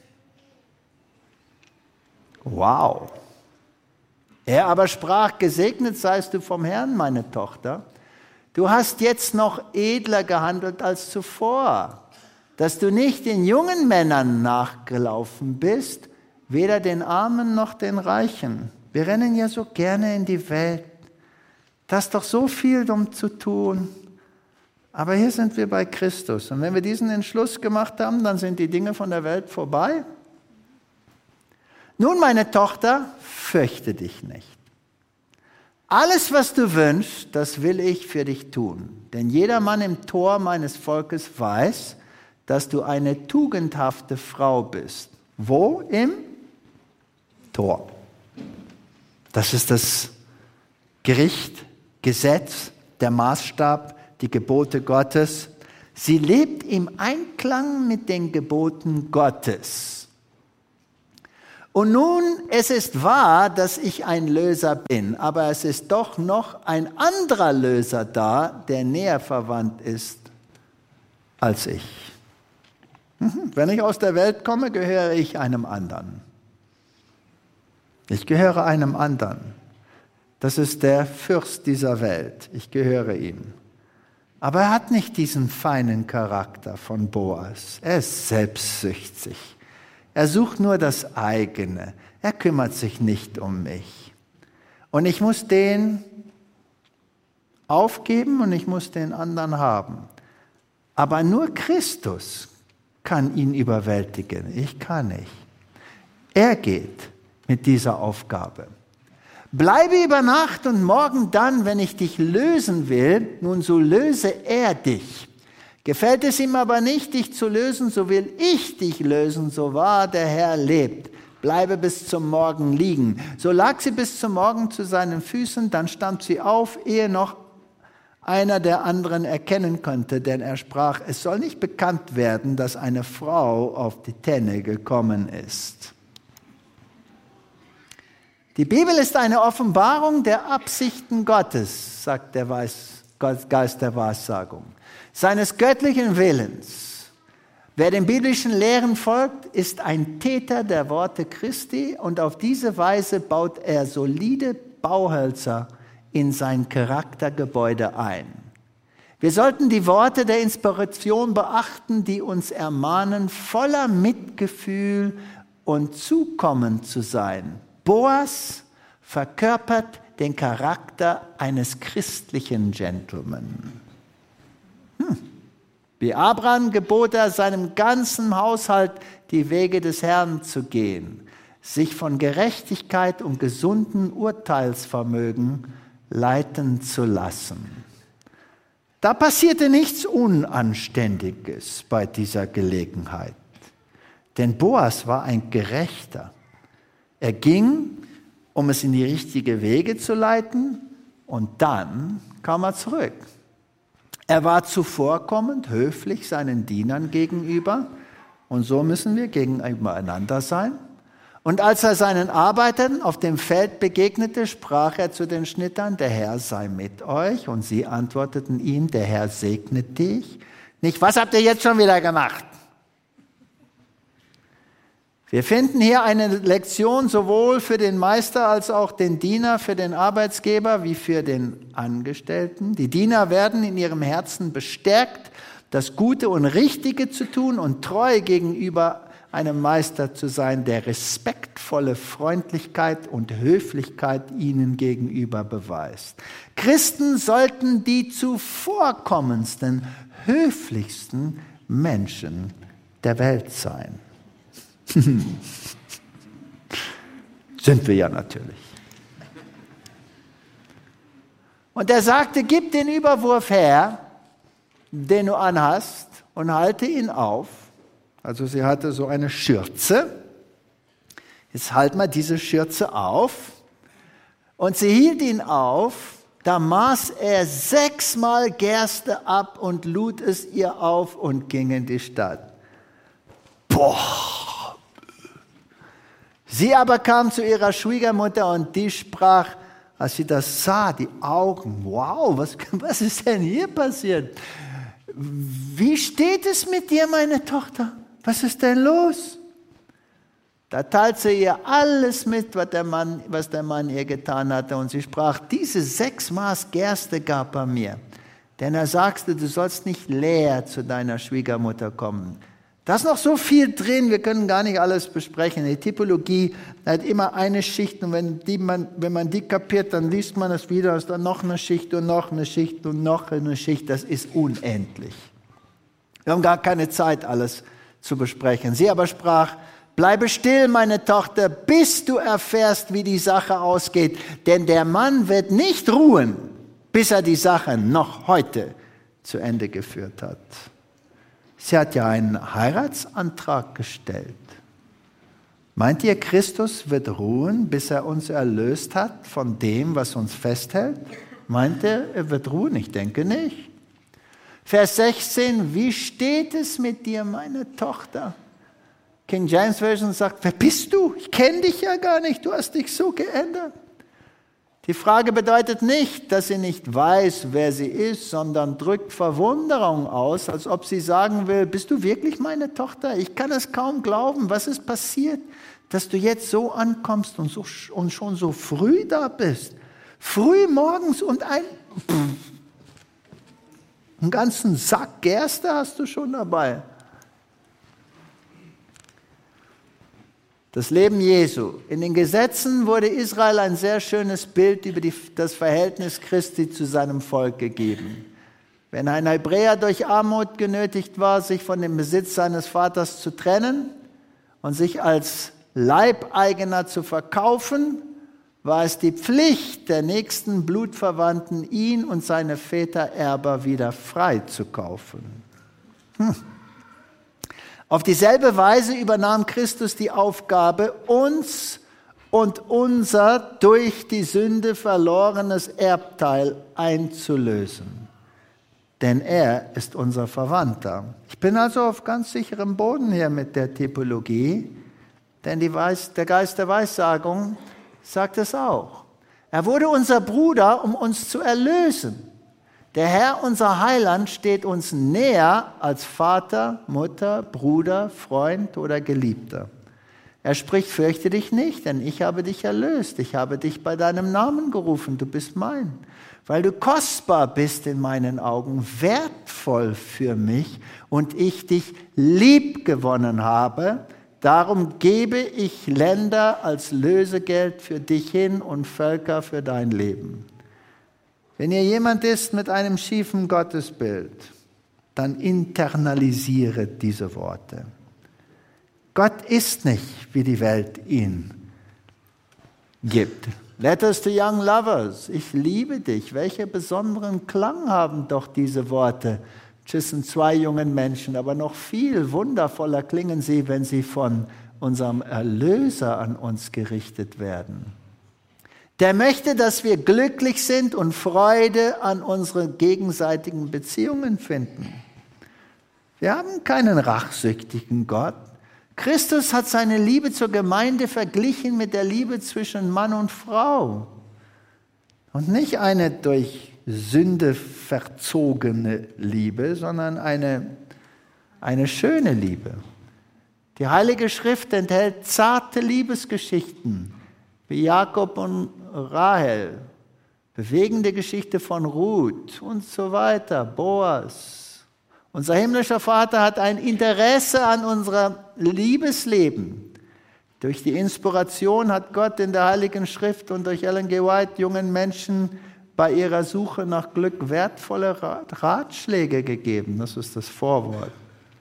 Wow. Er aber sprach, gesegnet seist du vom Herrn, meine Tochter. Du hast jetzt noch edler gehandelt als zuvor, dass du nicht den jungen Männern nachgelaufen bist, weder den Armen noch den Reichen. Wir rennen ja so gerne in die Welt. Das ist doch so viel, um zu tun. Aber hier sind wir bei Christus. Und wenn wir diesen Entschluss gemacht haben, dann sind die Dinge von der Welt vorbei. Nun, meine Tochter, fürchte dich nicht. Alles, was du wünschst, das will ich für dich tun. Denn jeder Mann im Tor meines Volkes weiß, dass du eine tugendhafte Frau bist. Wo? Im Tor. Das ist das Gericht, Gesetz, der Maßstab, die Gebote Gottes. Sie lebt im Einklang mit den Geboten Gottes. Und nun, es ist wahr, dass ich ein Löser bin, aber es ist doch noch ein anderer Löser da, der näher verwandt ist als ich. Wenn ich aus der Welt komme, gehöre ich einem anderen. Ich gehöre einem anderen. Das ist der Fürst dieser Welt. Ich gehöre ihm. Aber er hat nicht diesen feinen Charakter von Boas. Er ist selbstsüchtig. Er sucht nur das eigene. Er kümmert sich nicht um mich. Und ich muss den aufgeben und ich muss den anderen haben. Aber nur Christus kann ihn überwältigen. Ich kann nicht. Er geht mit dieser Aufgabe. Bleibe über Nacht und morgen dann, wenn ich dich lösen will, nun so löse er dich. Gefällt es ihm aber nicht, dich zu lösen, so will ich dich lösen, so wahr der Herr lebt. Bleibe bis zum Morgen liegen. So lag sie bis zum Morgen zu seinen Füßen, dann stand sie auf, ehe noch einer der anderen erkennen konnte, denn er sprach, es soll nicht bekannt werden, dass eine Frau auf die Tenne gekommen ist. Die Bibel ist eine Offenbarung der Absichten Gottes, sagt der Geist der Wahrsagung, seines göttlichen Willens. Wer den biblischen Lehren folgt, ist ein Täter der Worte Christi und auf diese Weise baut er solide Bauhölzer in sein Charaktergebäude ein. Wir sollten die Worte der Inspiration beachten, die uns ermahnen, voller Mitgefühl und zukommend zu sein. Boas verkörpert den Charakter eines christlichen Gentleman. Hm. Wie Abraham gebot er seinem ganzen Haushalt, die Wege des Herrn zu gehen, sich von Gerechtigkeit und gesundem Urteilsvermögen leiten zu lassen. Da passierte nichts Unanständiges bei dieser Gelegenheit, denn Boas war ein Gerechter. Er ging, um es in die richtigen Wege zu leiten, und dann kam er zurück. Er war zuvorkommend, höflich seinen Dienern gegenüber, und so müssen wir gegeneinander sein. Und als er seinen Arbeitern auf dem Feld begegnete, sprach er zu den Schnittern, der Herr sei mit euch. Und sie antworteten ihm, der Herr segnet dich. Nicht, was habt ihr jetzt schon wieder gemacht? Wir finden hier eine Lektion sowohl für den Meister als auch den Diener, für den Arbeitsgeber wie für den Angestellten. Die Diener werden in ihrem Herzen bestärkt, das Gute und Richtige zu tun und treu gegenüber einem Meister zu sein, der respektvolle Freundlichkeit und Höflichkeit ihnen gegenüber beweist. Christen sollten die zuvorkommendsten, höflichsten Menschen der Welt sein. Sind wir ja natürlich. Und er sagte, gib den Überwurf her, den du anhast, und halte ihn auf. Also sie hatte so eine Schürze. Jetzt halt mal diese Schürze auf. Und sie hielt ihn auf. Da maß er sechsmal Gerste ab und lud es ihr auf und ging in die Stadt. Boah! Sie aber kam zu ihrer Schwiegermutter und die sprach, als sie das sah, die Augen, wow, was, was ist denn hier passiert? wie steht es mit dir, meine Tochter? Was ist denn los? Da teilt sie ihr alles mit, was der Mann, was der Mann ihr getan hatte. Und sie sprach, diese sechs Maß Gerste gab er mir. Denn er sagte, du sollst nicht leer zu deiner Schwiegermutter kommen. Da ist noch so viel drin, wir können gar nicht alles besprechen. Die Typologie hat immer eine Schicht und wenn, die man, wenn man die kapiert, dann liest man es wieder, ist dann noch eine Schicht und noch eine Schicht und noch eine Schicht. Das ist unendlich. Wir haben gar keine Zeit, alles zu besprechen. Sie aber sprach, bleibe still, meine Tochter, bis du erfährst, wie die Sache ausgeht. Denn der Mann wird nicht ruhen, bis er die Sache noch heute zu Ende geführt hat. Sie hat ja einen Heiratsantrag gestellt. Meint ihr, Christus wird ruhen, bis er uns erlöst hat von dem, was uns festhält? Meint ihr, er wird ruhen? Ich denke nicht. Vers sechzehn, wie steht es mit dir, meine Tochter? King James Version sagt, wer bist du? Ich kenne dich ja gar nicht, du hast dich so geändert. Die Frage bedeutet nicht, dass sie nicht weiß, wer sie ist, sondern drückt Verwunderung aus, als ob sie sagen will, bist du wirklich meine Tochter? Ich kann es kaum glauben, was ist passiert, dass du jetzt so ankommst und, so, und schon so früh da bist. Früh morgens und ein, pff, einen ganzen Sack Gerste hast du schon dabei. Das Leben Jesu. In den Gesetzen wurde Israel ein sehr schönes Bild über die, das Verhältnis Christi zu seinem Volk gegeben. Wenn ein Hebräer durch Armut genötigt war, sich von dem Besitz seines Vaters zu trennen und sich als Leibeigener zu verkaufen, war es die Pflicht der nächsten Blutverwandten, ihn und seine Vätererber wieder frei zu kaufen. Hm. Auf dieselbe Weise übernahm Christus die Aufgabe, uns und unser durch die Sünde verlorenes Erbteil einzulösen. Denn er ist unser Verwandter. Ich bin also auf ganz sicherem Boden hier mit der Typologie, denn die Weis, der Geist der Weissagung sagt es auch. Er wurde unser Bruder, um uns zu erlösen. Der Herr, unser Heiland, steht uns näher als Vater, Mutter, Bruder, Freund oder Geliebter. Er spricht, fürchte dich nicht, denn ich habe dich erlöst. Ich habe dich bei deinem Namen gerufen, du bist mein. Weil du kostbar bist in meinen Augen, wertvoll für mich und ich dich lieb gewonnen habe, darum gebe ich Länder als Lösegeld für dich hin und Völker für dein Leben. Wenn ihr jemand ist mit einem schiefen Gottesbild, dann internalisiere diese Worte. Gott ist nicht, wie die Welt ihn gibt. Letters to Young Lovers, ich liebe dich. Welche besonderen Klang haben doch diese Worte zwischen zwei jungen Menschen, aber noch viel wundervoller klingen sie, wenn sie von unserem Erlöser an uns gerichtet werden. Der möchte, dass wir glücklich sind und Freude an unseren gegenseitigen Beziehungen finden. Wir haben keinen rachsüchtigen Gott. Christus hat seine Liebe zur Gemeinde verglichen mit der Liebe zwischen Mann und Frau. Und nicht eine durch Sünde verzogene Liebe, sondern eine, eine schöne Liebe. Die Heilige Schrift enthält zarte Liebesgeschichten, wie Jakob und Rahel, bewegende Geschichte von Ruth und so weiter, Boas. Unser himmlischer Vater hat ein Interesse an unserem Liebesleben. Durch die Inspiration hat Gott in der Heiligen Schrift und durch Ellen G. White jungen Menschen bei ihrer Suche nach Glück wertvolle Ratschläge gegeben. Das ist das Vorwort.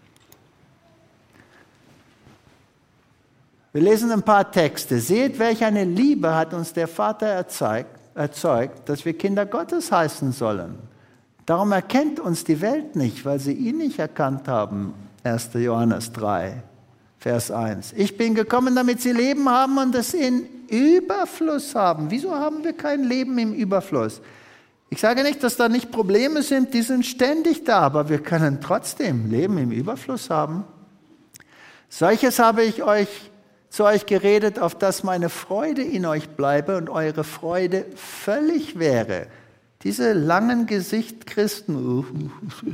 Wir lesen ein paar Texte. Seht, welch eine Liebe hat uns der Vater erzeugt, erzeugt, dass wir Kinder Gottes heißen sollen. Darum erkennt uns die Welt nicht, weil sie ihn nicht erkannt haben. erster Johannes drei, Vers eins. Ich bin gekommen, damit sie Leben haben und es in Überfluss haben. Wieso haben wir kein Leben im Überfluss? Ich sage nicht, dass da nicht Probleme sind, die sind ständig da, aber wir können trotzdem Leben im Überfluss haben. Solches habe ich euch zu euch geredet, auf dass meine Freude in euch bleibe und eure Freude völlig wäre. Diese langen Gesicht-Christen.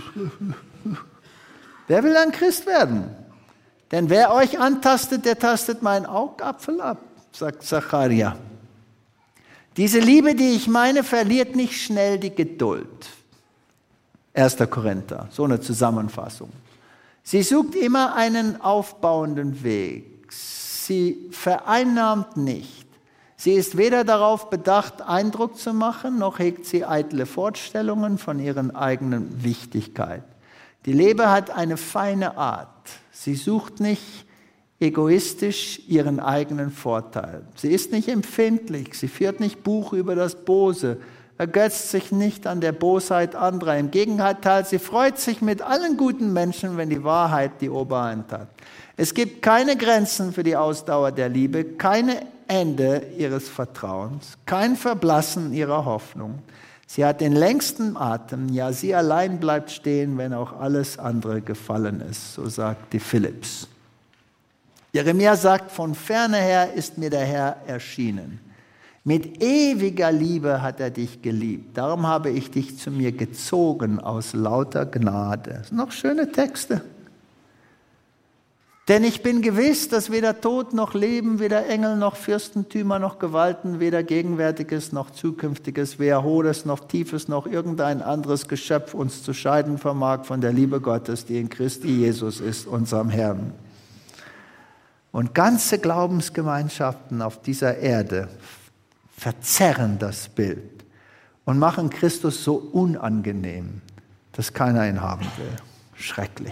Wer will ein Christ werden? Denn wer euch antastet, der tastet meinen Augapfel ab, sagt Zacharia. Diese Liebe, die ich meine, verliert nicht schnell die Geduld. erster Korinther, so eine Zusammenfassung. Sie sucht immer einen aufbauenden Weg. Sie vereinnahmt nicht. Sie ist weder darauf bedacht, Eindruck zu machen, noch hegt sie eitle Vorstellungen von ihrer eigenen Wichtigkeit. Die Liebe hat eine feine Art. Sie sucht nicht egoistisch ihren eigenen Vorteil. Sie ist nicht empfindlich, sie führt nicht Buch über das Böse, ergötzt sich nicht an der Bosheit anderer. Im Gegenteil, sie freut sich mit allen guten Menschen, wenn die Wahrheit die Oberhand hat. Es gibt keine Grenzen für die Ausdauer der Liebe, keine Ende ihres Vertrauens, kein Verblassen ihrer Hoffnung. Sie hat den längsten Atem, ja, sie allein bleibt stehen, wenn auch alles andere gefallen ist, so sagt die Philipps. Jeremia sagt, von ferne her ist mir der Herr erschienen. Mit ewiger Liebe hat er dich geliebt. Darum habe ich dich zu mir gezogen aus lauter Gnade. Das sind noch schöne Texte. Denn ich bin gewiss, dass weder Tod noch Leben, weder Engel noch Fürstentümer noch Gewalten, weder Gegenwärtiges noch Zukünftiges, weder Hohes noch Tiefes noch irgendein anderes Geschöpf uns zu scheiden vermag von der Liebe Gottes, die in Christi Jesus ist, unserem Herrn. Und ganze Glaubensgemeinschaften auf dieser Erde verzerren das Bild und machen Christus so unangenehm, dass keiner ihn haben will. Schrecklich.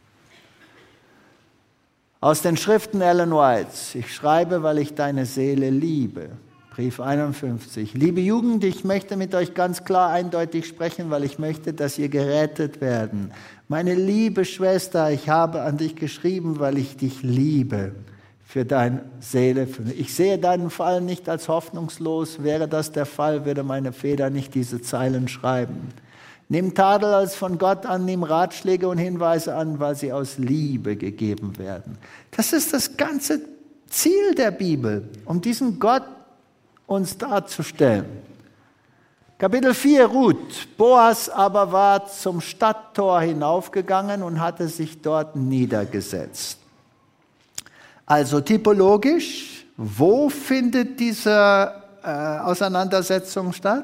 Aus den Schriften Ellen Whites. Ich schreibe, weil ich deine Seele liebe. Brief einundfünfzig. Liebe Jugend, ich möchte mit euch ganz klar eindeutig sprechen, weil ich möchte, dass ihr gerettet werden. Meine liebe Schwester, ich habe an dich geschrieben, weil ich dich liebe. Für deine Seele. Ich sehe deinen Fall nicht als hoffnungslos. Wäre das der Fall, würde meine Feder nicht diese Zeilen schreiben. Nimm Tadel als von Gott an, nimm Ratschläge und Hinweise an, weil sie aus Liebe gegeben werden. Das ist das ganze Ziel der Bibel, um diesen Gott uns darzustellen. Kapitel vier, Ruth. Boas aber war zum Stadttor hinaufgegangen und hatte sich dort niedergesetzt. Also typologisch, wo findet diese äh, Auseinandersetzung statt?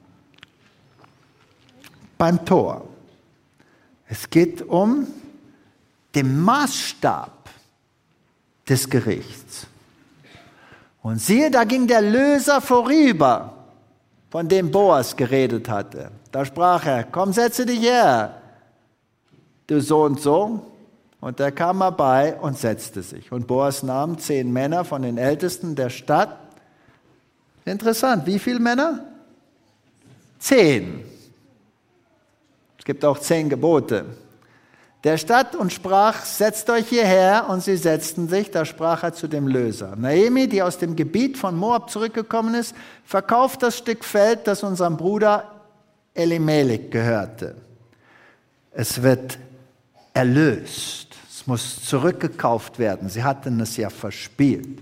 Beim Tor. Es geht um den Maßstab des Gerichts. Und siehe, da ging der Löser vorüber, von dem Boas geredet hatte. Da sprach er, komm, setze dich her, du so und so. Und er kam herbei und setzte sich. Und Boas nahm zehn Männer von den Ältesten der Stadt. Interessant, wie viele Männer? Zehn. Es gibt auch zehn Gebote. Der Stadt und sprach, setzt euch hierher. Und sie setzten sich, da sprach er zu dem Löser. Naomi, die aus dem Gebiet von Moab zurückgekommen ist, verkauft das Stück Feld, das unserem Bruder Elimelech gehörte. Es wird erlöst. Es muss zurückgekauft werden. Sie hatten es ja verspielt.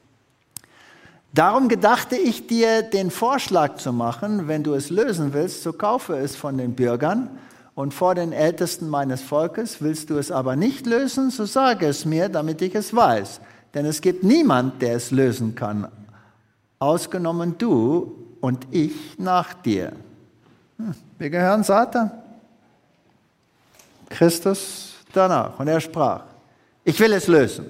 Darum gedachte ich dir, den Vorschlag zu machen, wenn du es lösen willst, so kaufe es von den Bürgern und vor den Ältesten meines Volkes. Willst du es aber nicht lösen, so sage es mir, damit ich es weiß. Denn es gibt niemand, der es lösen kann, ausgenommen du und ich nach dir. Hm, wir gehören Satan. Christus danach. Und er sprach, ich will es lösen.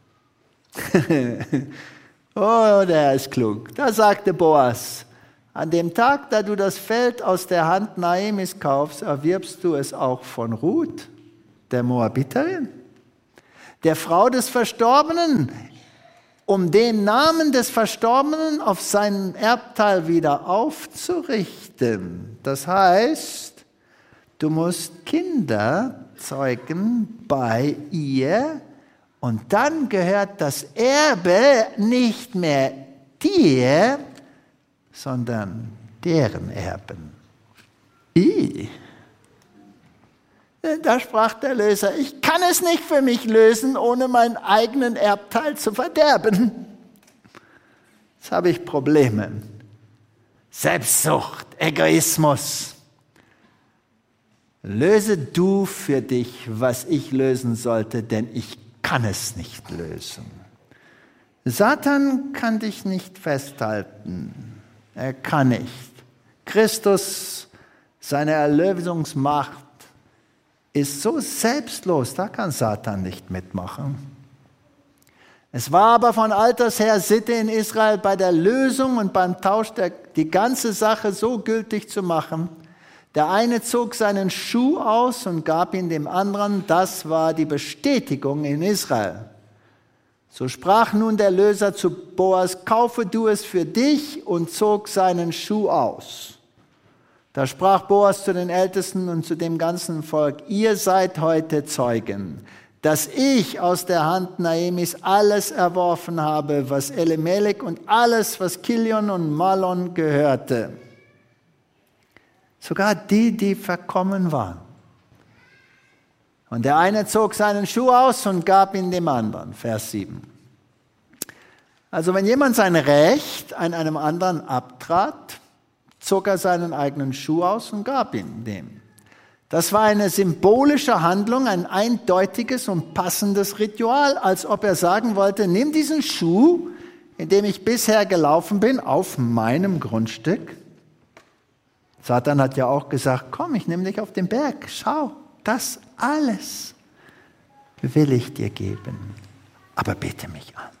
Oh, der ist klug. Da sagte Boas, an dem Tag, da du das Feld aus der Hand Naomis kaufst, erwirbst du es auch von Ruth, der Moabiterin, der Frau des Verstorbenen, um den Namen des Verstorbenen auf seinen Erbteil wieder aufzurichten. Das heißt, du musst Kinder zeugen bei ihr und dann gehört das Erbe nicht mehr dir, sondern deren Erben. I. Da sprach der Löser, ich kann es nicht für mich lösen, ohne meinen eigenen Erbteil zu verderben. Jetzt habe ich Probleme. Selbstsucht, Egoismus. Löse du für dich, was ich lösen sollte, denn ich kann es nicht lösen. Satan kann dich nicht festhalten. Er kann nicht. Christus, seine Erlösungsmacht, ist so selbstlos, da kann Satan nicht mitmachen. Es war aber von alters her Sitte in Israel, bei der Lösung und beim Tausch der, die ganze Sache so gültig zu machen. Der eine zog seinen Schuh aus und gab ihn dem anderen. Das war die Bestätigung in Israel. So sprach nun der Löser zu Boas, kaufe du es für dich, und zog seinen Schuh aus. Da sprach Boas zu den Ältesten und zu dem ganzen Volk, ihr seid heute Zeugen, dass ich aus der Hand Naemis alles erworfen habe, was Elimelech und alles, was Kilion und Malon gehörte. Sogar die, die verkommen waren. Und der eine zog seinen Schuh aus und gab ihn dem anderen. Vers sieben. Also wenn jemand sein Recht an einem anderen abtrat, zog er seinen eigenen Schuh aus und gab ihn dem. Das war eine symbolische Handlung, ein eindeutiges und passendes Ritual, als ob er sagen wollte, nimm diesen Schuh, in dem ich bisher gelaufen bin, auf meinem Grundstück. Satan hat ja auch gesagt, komm, ich nehme dich auf den Berg, schau, das alles will ich dir geben, aber bete mich an.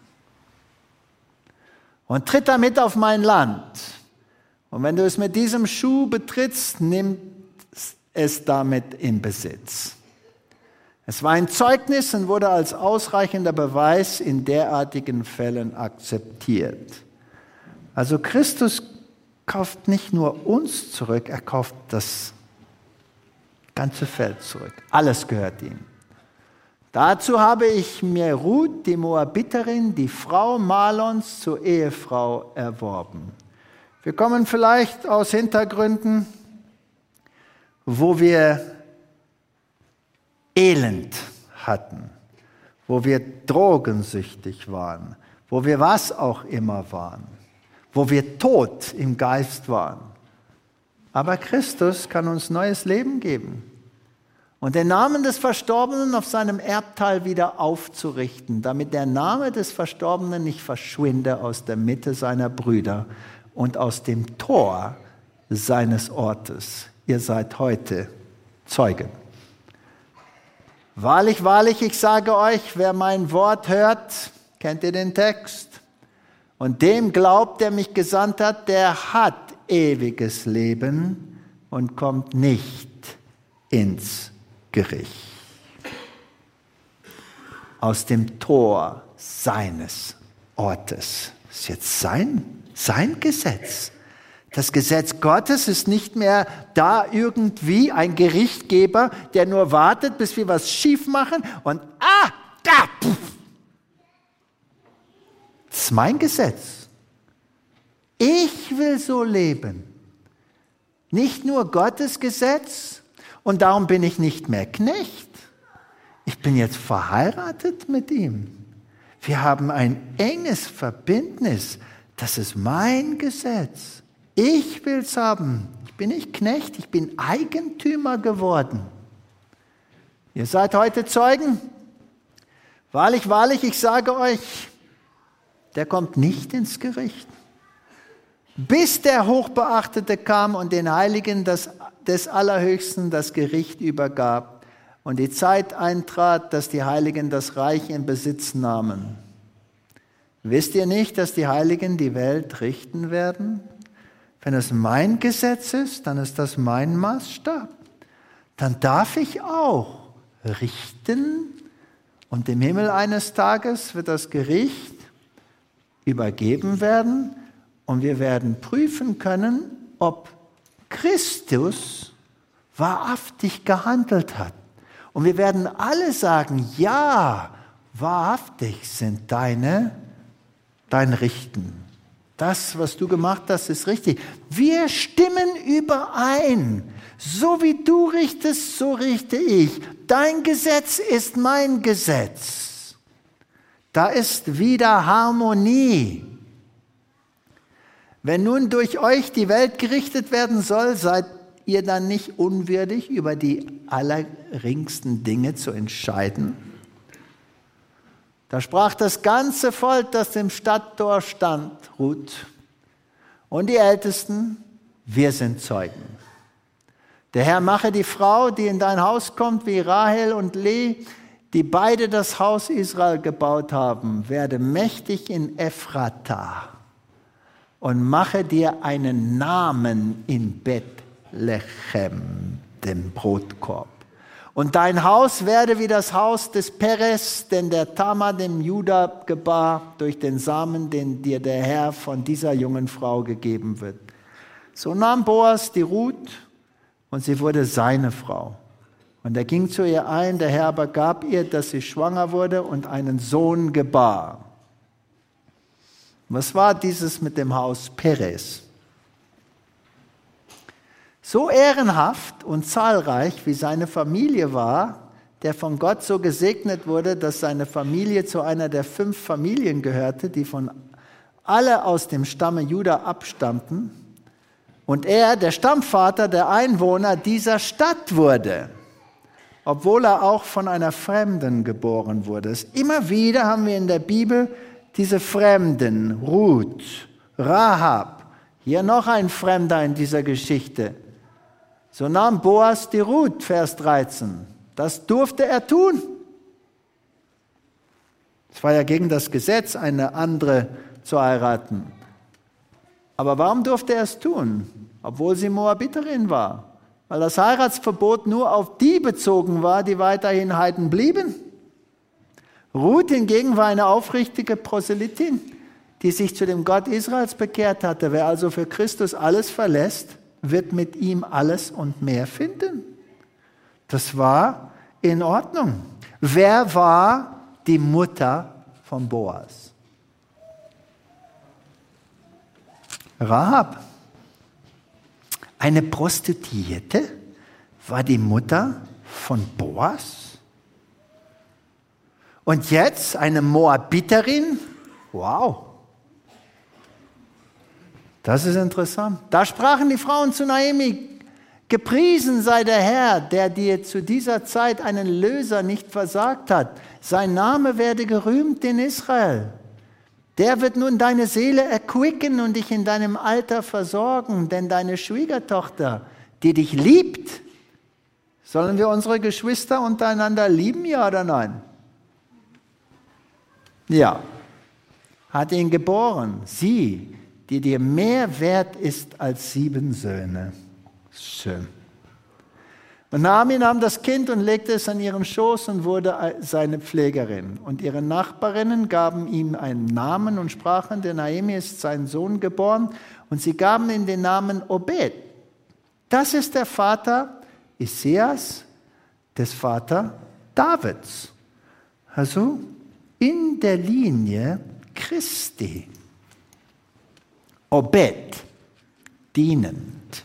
Und tritt damit auf mein Land. Und wenn du es mit diesem Schuh betrittst, nimm es damit in Besitz. Es war ein Zeugnis und wurde als ausreichender Beweis in derartigen Fällen akzeptiert. Also Christus kauft nicht nur uns zurück, er kauft das ganze Feld zurück. Alles gehört ihm. Dazu habe ich mir Ruth, die Moabiterin, die Frau Malons, zur Ehefrau erworben. Wir kommen vielleicht aus Hintergründen, wo wir Elend hatten, wo wir drogensüchtig waren, wo wir was auch immer waren, wo wir tot im Geist waren. Aber Christus kann uns neues Leben geben und den Namen des Verstorbenen auf seinem Erbteil wieder aufzurichten, damit der Name des Verstorbenen nicht verschwinde aus der Mitte seiner Brüder und aus dem Tor seines Ortes. Ihr seid heute Zeugen. Wahrlich, wahrlich, ich sage euch, wer mein Wort hört, kennt ihr den Text? Und dem glaubt, der mich gesandt hat, der hat ewiges Leben und kommt nicht ins Gericht. Aus dem Tor seines Ortes. Das ist jetzt sein, sein Gesetz. Das Gesetz Gottes ist nicht mehr da irgendwie ein Gerichtgeber, der nur wartet, bis wir was schief machen und ah, da, pff. Das ist mein Gesetz. Ich will so leben. Nicht nur Gottes Gesetz und darum bin ich nicht mehr Knecht. Ich bin jetzt verheiratet mit ihm. Wir haben ein enges Verbindnis. Das ist mein Gesetz. Ich will's haben. Ich bin nicht Knecht, ich bin Eigentümer geworden. Ihr seid heute Zeugen. Wahrlich, wahrlich, ich sage euch, der kommt nicht ins Gericht. Bis der Hochbeachtete kam und den Heiligen das, des Allerhöchsten das Gericht übergab und die Zeit eintrat, dass die Heiligen das Reich in Besitz nahmen. Wisst ihr nicht, dass die Heiligen die Welt richten werden? Wenn es mein Gesetz ist, dann ist das mein Maßstab. Dann darf ich auch richten und im Himmel eines Tages wird das Gericht übergeben werden und wir werden prüfen können, ob Christus wahrhaftig gehandelt hat. Und wir werden alle sagen, ja, wahrhaftig sind deine, dein Richten. Das, was du gemacht hast, ist richtig. Wir stimmen überein. So wie du richtest, so richte ich. Dein Gesetz ist mein Gesetz. Da ist wieder Harmonie. Wenn nun durch euch die Welt gerichtet werden soll, seid ihr dann nicht unwürdig, über die allergeringsten Dinge zu entscheiden? Da sprach das ganze Volk, das im Stadttor stand, Ruth, und die Ältesten, wir sind Zeugen. Der Herr mache die Frau, die in dein Haus kommt, wie Rahel und Lea, die beide das Haus Israel gebaut haben, werde mächtig in Ephrata und mache dir einen Namen in Bethlehem, dem Brotkorb. Und dein Haus werde wie das Haus des Peres, den der Tamar dem Juda gebar, durch den Samen, den dir der Herr von dieser jungen Frau gegeben wird. So nahm Boas die Ruth und sie wurde seine Frau. Und er ging zu ihr ein, der Herr aber gab ihr, dass sie schwanger wurde und einen Sohn gebar. Was war dieses mit dem Haus Peres? So ehrenhaft und zahlreich, wie seine Familie war, der von Gott so gesegnet wurde, dass seine Familie zu einer der fünf Familien gehörte, die von alle aus dem Stamme Juda abstammten, und er, der Stammvater der Einwohner dieser Stadt wurde, obwohl er auch von einer Fremden geboren wurde. Immer wieder haben wir in der Bibel diese Fremden, Ruth, Rahab, hier noch ein Fremder in dieser Geschichte. So nahm Boas die Ruth, Vers dreizehn. Das durfte er tun. Es war ja gegen das Gesetz, eine andere zu heiraten. Aber warum durfte er es tun, obwohl sie Moabiterin war? Weil das Heiratsverbot nur auf die bezogen war, die weiterhin Heiden blieben. Ruth hingegen war eine aufrichtige Proselytin, die sich zu dem Gott Israels bekehrt hatte. Wer also für Christus alles verlässt, wird mit ihm alles und mehr finden. Das war in Ordnung. Wer war die Mutter von Boas? Rahab. Eine Prostituierte war die Mutter von Boas. Und jetzt eine Moabiterin? Wow. Das ist interessant. Da sprachen die Frauen zu Naomi: Gepriesen sei der Herr, der dir zu dieser Zeit einen Löser nicht versagt hat. Sein Name werde gerühmt in Israel. Der wird nun deine Seele erquicken und dich in deinem Alter versorgen, denn deine Schwiegertochter, die dich liebt, sollen wir unsere Geschwister untereinander lieben, ja oder nein? Ja, hat ihn geboren, sie, die dir mehr wert ist als sieben Söhne. Schön. Und Naomi nahm das Kind und legte es an ihren Schoß und wurde seine Pflegerin. Und ihre Nachbarinnen gaben ihm einen Namen und sprachen, der Naomi ist sein Sohn geboren. Und sie gaben ihm den Namen Obed. Das ist der Vater Isaias, des Vater Davids. Also in der Linie Christi. Obed, dienend.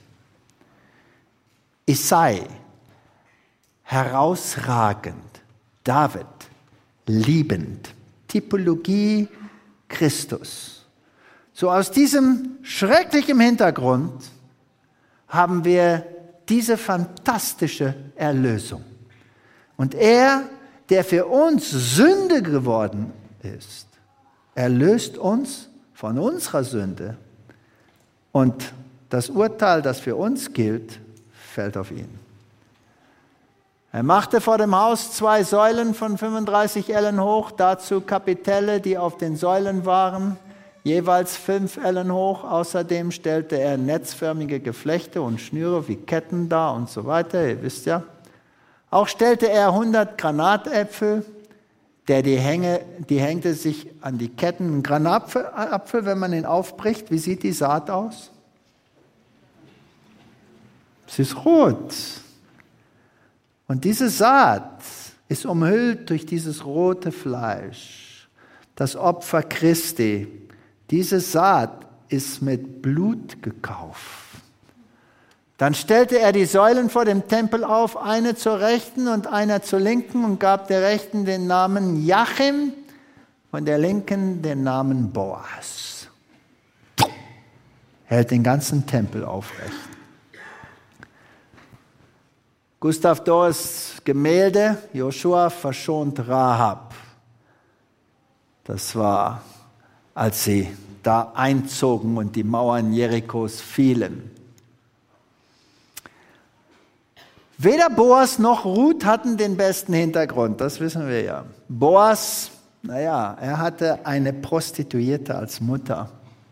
Isai, herausragend. David, liebend. Typologie Christus. So aus diesem schrecklichen Hintergrund haben wir diese fantastische Erlösung. Und er, der für uns Sünde geworden ist, erlöst uns von unserer Sünde. Und das Urteil, das für uns gilt, fällt auf ihn. Er machte vor dem Haus zwei Säulen von fünfunddreißig Ellen hoch, dazu Kapitelle, die auf den Säulen waren, jeweils fünf Ellen hoch. Außerdem stellte er netzförmige Geflechte und Schnüre wie Ketten dar und so weiter, ihr wisst ja. Auch stellte er hundert Granatäpfel, der die, Hänge, die hängte sich an die Ketten. Ein Granatapfel, wenn man ihn aufbricht, wie sieht die Saat aus? Sie ist rot. Und diese Saat ist umhüllt durch dieses rote Fleisch, das Opfer Christi. Diese Saat ist mit Blut gekauft. Dann stellte er die Säulen vor dem Tempel auf, eine zur Rechten und eine zur Linken, und gab der Rechten den Namen Jachim und der Linken den Namen Boas. hält den ganzen Tempel aufrecht. Gustav Dors Gemälde, Joshua verschont Rahab. Das war, als sie da einzogen und die Mauern Jerichos fielen. Weder Boas noch Ruth hatten den besten Hintergrund, das wissen wir ja. Boas, naja, er hatte eine Prostituierte als Mutter.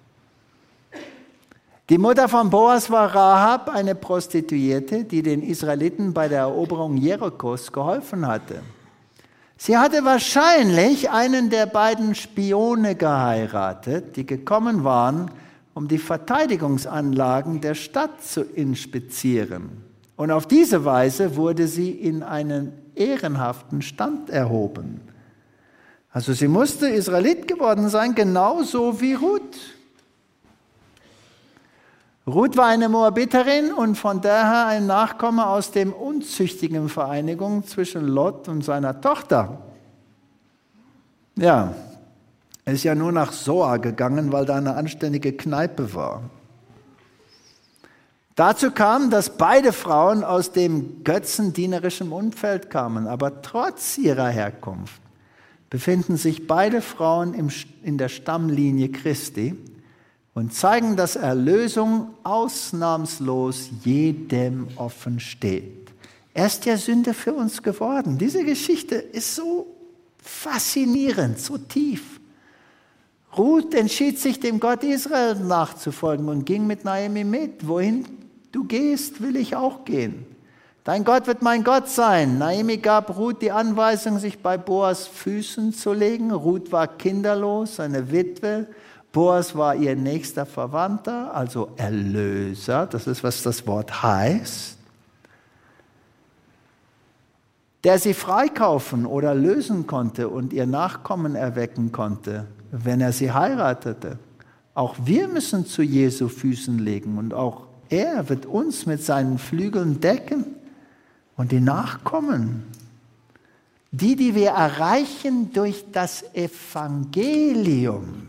Die Mutter von Boas war Rahab, eine Prostituierte, die den Israeliten bei der Eroberung Jerichos geholfen hatte. Sie hatte wahrscheinlich einen der beiden Spione geheiratet, die gekommen waren, um die Verteidigungsanlagen der Stadt zu inspizieren. Und auf diese Weise wurde sie in einen ehrenhaften Stand erhoben. Also sie musste Israelit geworden sein, genauso wie Ruth. Ruth war eine Moabiterin und von daher ein Nachkomme aus dem unzüchtigen Vereinigung zwischen Lot und seiner Tochter. Ja, er ist ja nur nach Soa gegangen, weil da eine anständige Kneipe war. Dazu kam, dass beide Frauen aus dem götzendienerischen Umfeld kamen, aber trotz ihrer Herkunft befinden sich beide Frauen im, in der Stammlinie Christi und zeigen, dass Erlösung ausnahmslos jedem offen steht. Er ist ja Sünde für uns geworden. Diese Geschichte ist so faszinierend, so tief. Ruth entschied sich, dem Gott Israel nachzufolgen und ging mit Naomi mit. Wohin du gehst, will ich auch gehen. Dein Gott wird mein Gott sein. Naomi gab Ruth die Anweisung, sich bei Boas Füßen zu legen. Ruth war kinderlos, eine Witwe. Boas war ihr nächster Verwandter, also Erlöser. Das ist, was das Wort heißt. Der sie freikaufen oder lösen konnte und ihr Nachkommen erwecken konnte, wenn er sie heiratete. Auch wir müssen zu Jesu Füßen legen und auch er wird uns mit seinen Flügeln decken und die Nachkommen. Die, die wir erreichen durch das Evangelium.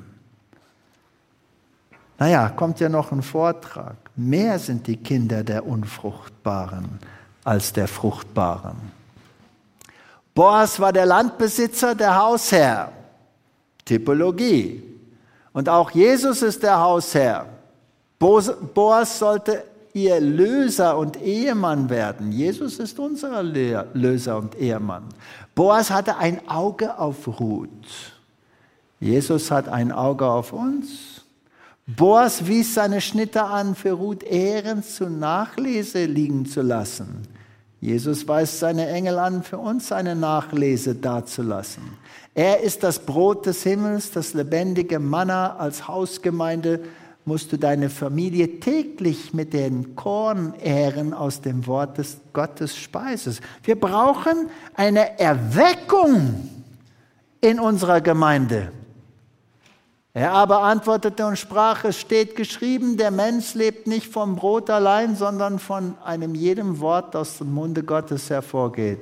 Naja, kommt ja noch ein Vortrag. Mehr sind die Kinder der Unfruchtbaren als der Fruchtbaren. Boas war der Landbesitzer, der Hausherr. Typologie. Und auch Jesus ist der Hausherr. Boas sollte ihr Löser und Ehemann werden. Jesus ist unser Löser und Ehemann. Boas hatte ein Auge auf Ruth. Jesus hat ein Auge auf uns. Boas wies seine Schnitte an, für Ruth Ehren zur Nachlese liegen zu lassen. Jesus weist seine Engel an, für uns eine Nachlese dazulassen. Er ist das Brot des Himmels, das lebendige Manna. Als Hausgemeinde musst du deine Familie täglich mit den Kornähren aus dem Wort des Gottes speises. Wir brauchen eine Erweckung in unserer Gemeinde. Er aber antwortete und sprach, es steht geschrieben, der Mensch lebt nicht vom Brot allein, sondern von einem jedem Wort, das aus dem Munde Gottes hervorgeht.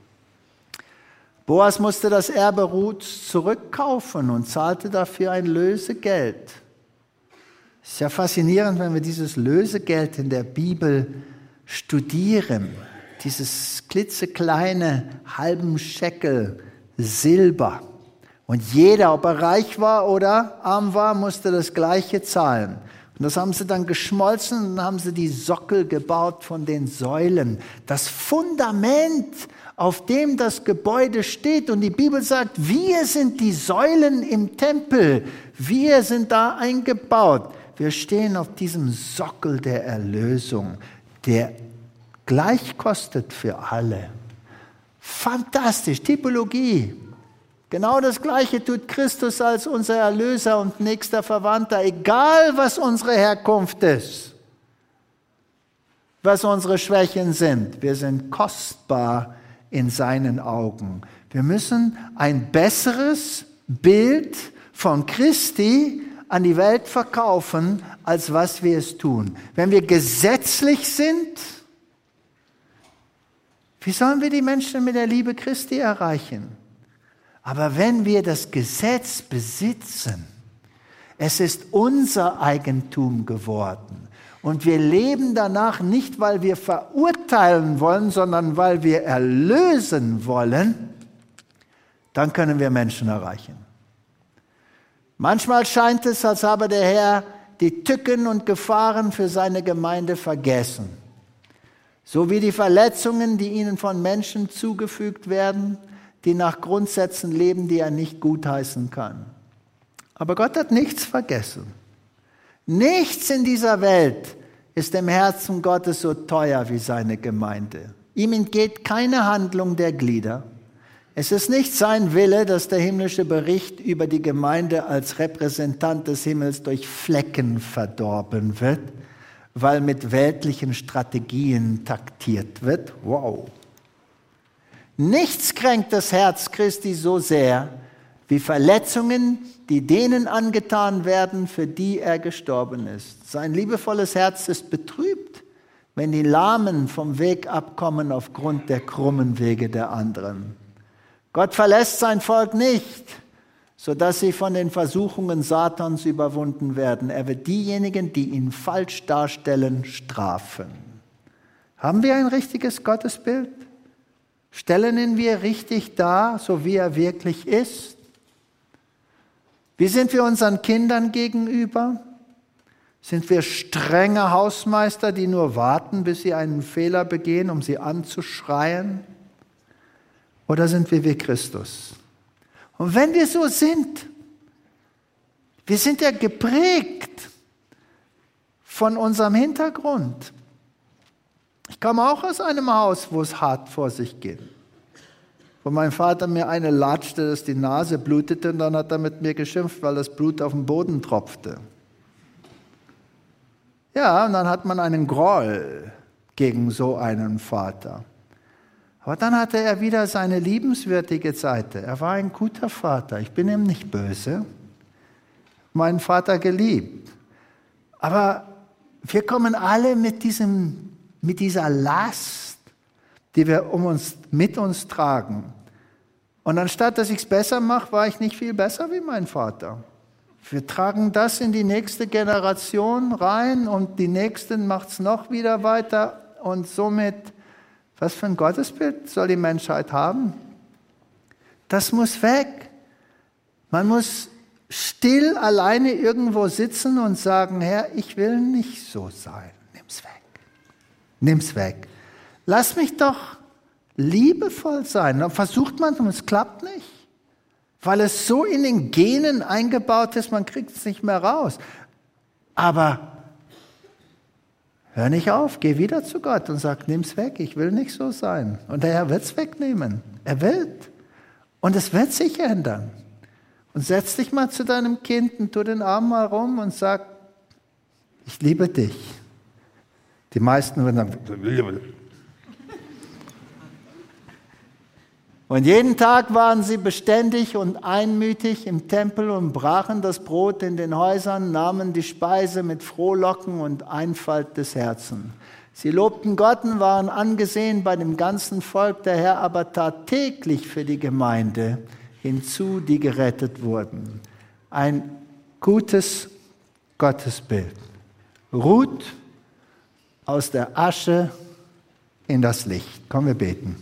Boas musste das Erbe Ruths zurückkaufen und zahlte dafür ein Lösegeld. Es ist ja faszinierend, wenn wir dieses Lösegeld in der Bibel studieren. Dieses klitzekleine halben Schekel Silber. Und jeder, ob er reich war oder arm war, musste das Gleiche zahlen. Und das haben sie dann geschmolzen und dann haben sie die Sockel gebaut von den Säulen. Das Fundament, auf dem das Gebäude steht. Und die Bibel sagt, wir sind die Säulen im Tempel. Wir sind da eingebaut. Wir stehen auf diesem Sockel der Erlösung, der gleich kostet für alle. Fantastisch, Typologie. Genau das Gleiche tut Christus als unser Erlöser und nächster Verwandter, egal was unsere Herkunft ist, was unsere Schwächen sind. Wir sind kostbar in seinen Augen. Wir müssen ein besseres Bild von Christi an die Welt verkaufen, als was wir es tun. Wenn wir gesetzlich sind, wie sollen wir die Menschen mit der Liebe Christi erreichen? Aber wenn wir das Gesetz besitzen, Es ist unser Eigentum geworden. Und wir leben danach nicht, weil wir verurteilen wollen, sondern weil wir erlösen wollen. Dann können wir Menschen erreichen. Manchmal scheint es, als habe der Herr die Tücken und Gefahren für seine Gemeinde vergessen. So wie die Verletzungen, die ihnen von Menschen zugefügt werden, die nach Grundsätzen leben, die er nicht gutheißen kann. Aber Gott hat nichts vergessen. Nichts in dieser Welt ist dem Herzen Gottes so teuer wie seine Gemeinde. Ihm entgeht keine Handlung der Glieder. Es ist nicht sein Wille, dass der himmlische Bericht über die Gemeinde als Repräsentant des Himmels durch Flecken verdorben wird, weil mit weltlichen Strategien taktiert wird. Wow! Nichts kränkt das Herz Christi so sehr wie Verletzungen, die denen angetan werden, für die er gestorben ist. Sein liebevolles Herz ist betrübt, wenn die Lahmen vom Weg abkommen aufgrund der krummen Wege der anderen. Gott verlässt sein Volk nicht, sodass sie von den Versuchungen Satans überwunden werden. Er wird diejenigen, die ihn falsch darstellen, strafen. Haben wir ein richtiges Gottesbild? Stellen ihn wir richtig dar, so wie er wirklich ist? Wie sind wir unseren Kindern gegenüber? Sind wir strenge Hausmeister, die nur warten, bis sie einen Fehler begehen, um sie anzuschreien? Oder sind wir wie Christus? Und wenn wir so sind, wir sind ja geprägt von unserem Hintergrund. Ich komme auch aus einem Haus, wo es hart vor sich geht. Wo mein Vater mir eine latschte, dass die Nase blutete, und dann hat er mit mir geschimpft, weil das Blut auf den Boden tropfte. Ja, und dann hat man einen Groll gegen so einen Vater. Aber dann hatte er wieder seine liebenswürdige Seite. Er war ein guter Vater. Ich bin ihm nicht böse. Meinen Vater geliebt. Aber wir kommen alle mit, diesem, mit dieser Last, die wir um uns, mit uns tragen. Und anstatt, dass ich es besser mache, war ich nicht viel besser wie mein Vater. Wir tragen das in die nächste Generation rein und die nächste macht es noch wieder weiter. Und somit, was für ein Gottesbild soll die Menschheit haben? Das muss weg. Man muss still alleine irgendwo sitzen und sagen, Herr, ich will nicht so sein. Nimm's weg. Nimm's weg. Lass mich doch liebevoll sein. Dann versucht man und es klappt nicht. Weil es so in den Genen eingebaut ist, man kriegt es nicht mehr raus. Aber hör nicht auf, geh wieder zu Gott und sag, nimm's weg, ich will nicht so sein. Und der Herr wird es wegnehmen. Er will. Und es wird sich ändern. Und setz dich mal zu deinem Kind und tu den Arm mal rum und sag, ich liebe dich. Die meisten würden sagen, und jeden Tag waren sie beständig und einmütig im Tempel und brachen das Brot in den Häusern, nahmen die Speise mit Frohlocken und Einfalt des Herzens. Sie lobten Gott und waren angesehen bei dem ganzen Volk. Der Herr aber tat täglich für die Gemeinde hinzu, die gerettet wurden. Ein gutes Gottesbild. Ruht aus der Asche in das Licht. Komm, wir beten.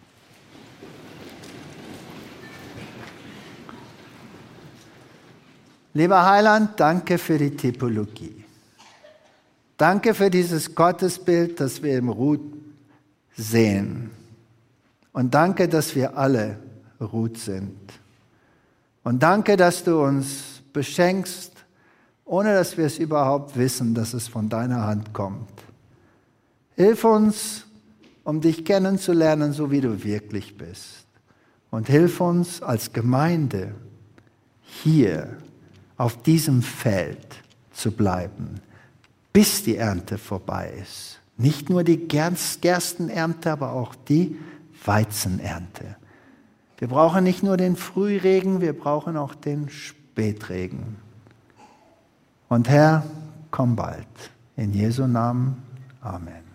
Lieber Heiland, danke für die Typologie. Danke für dieses Gottesbild, das wir im Ruth sehen. Und danke, dass wir alle Ruth sind. Und danke, dass du uns beschenkst, ohne dass wir es überhaupt wissen, dass es von deiner Hand kommt. Hilf uns, um dich kennenzulernen, so wie du wirklich bist. Und hilf uns als Gemeinde hier auf diesem Feld zu bleiben, bis die Ernte vorbei ist. Nicht nur die Gerstenernte, aber auch die Weizenernte. Wir brauchen nicht nur den Frühregen, wir brauchen auch den Spätregen. Und Herr, komm bald. In Jesu Namen. Amen.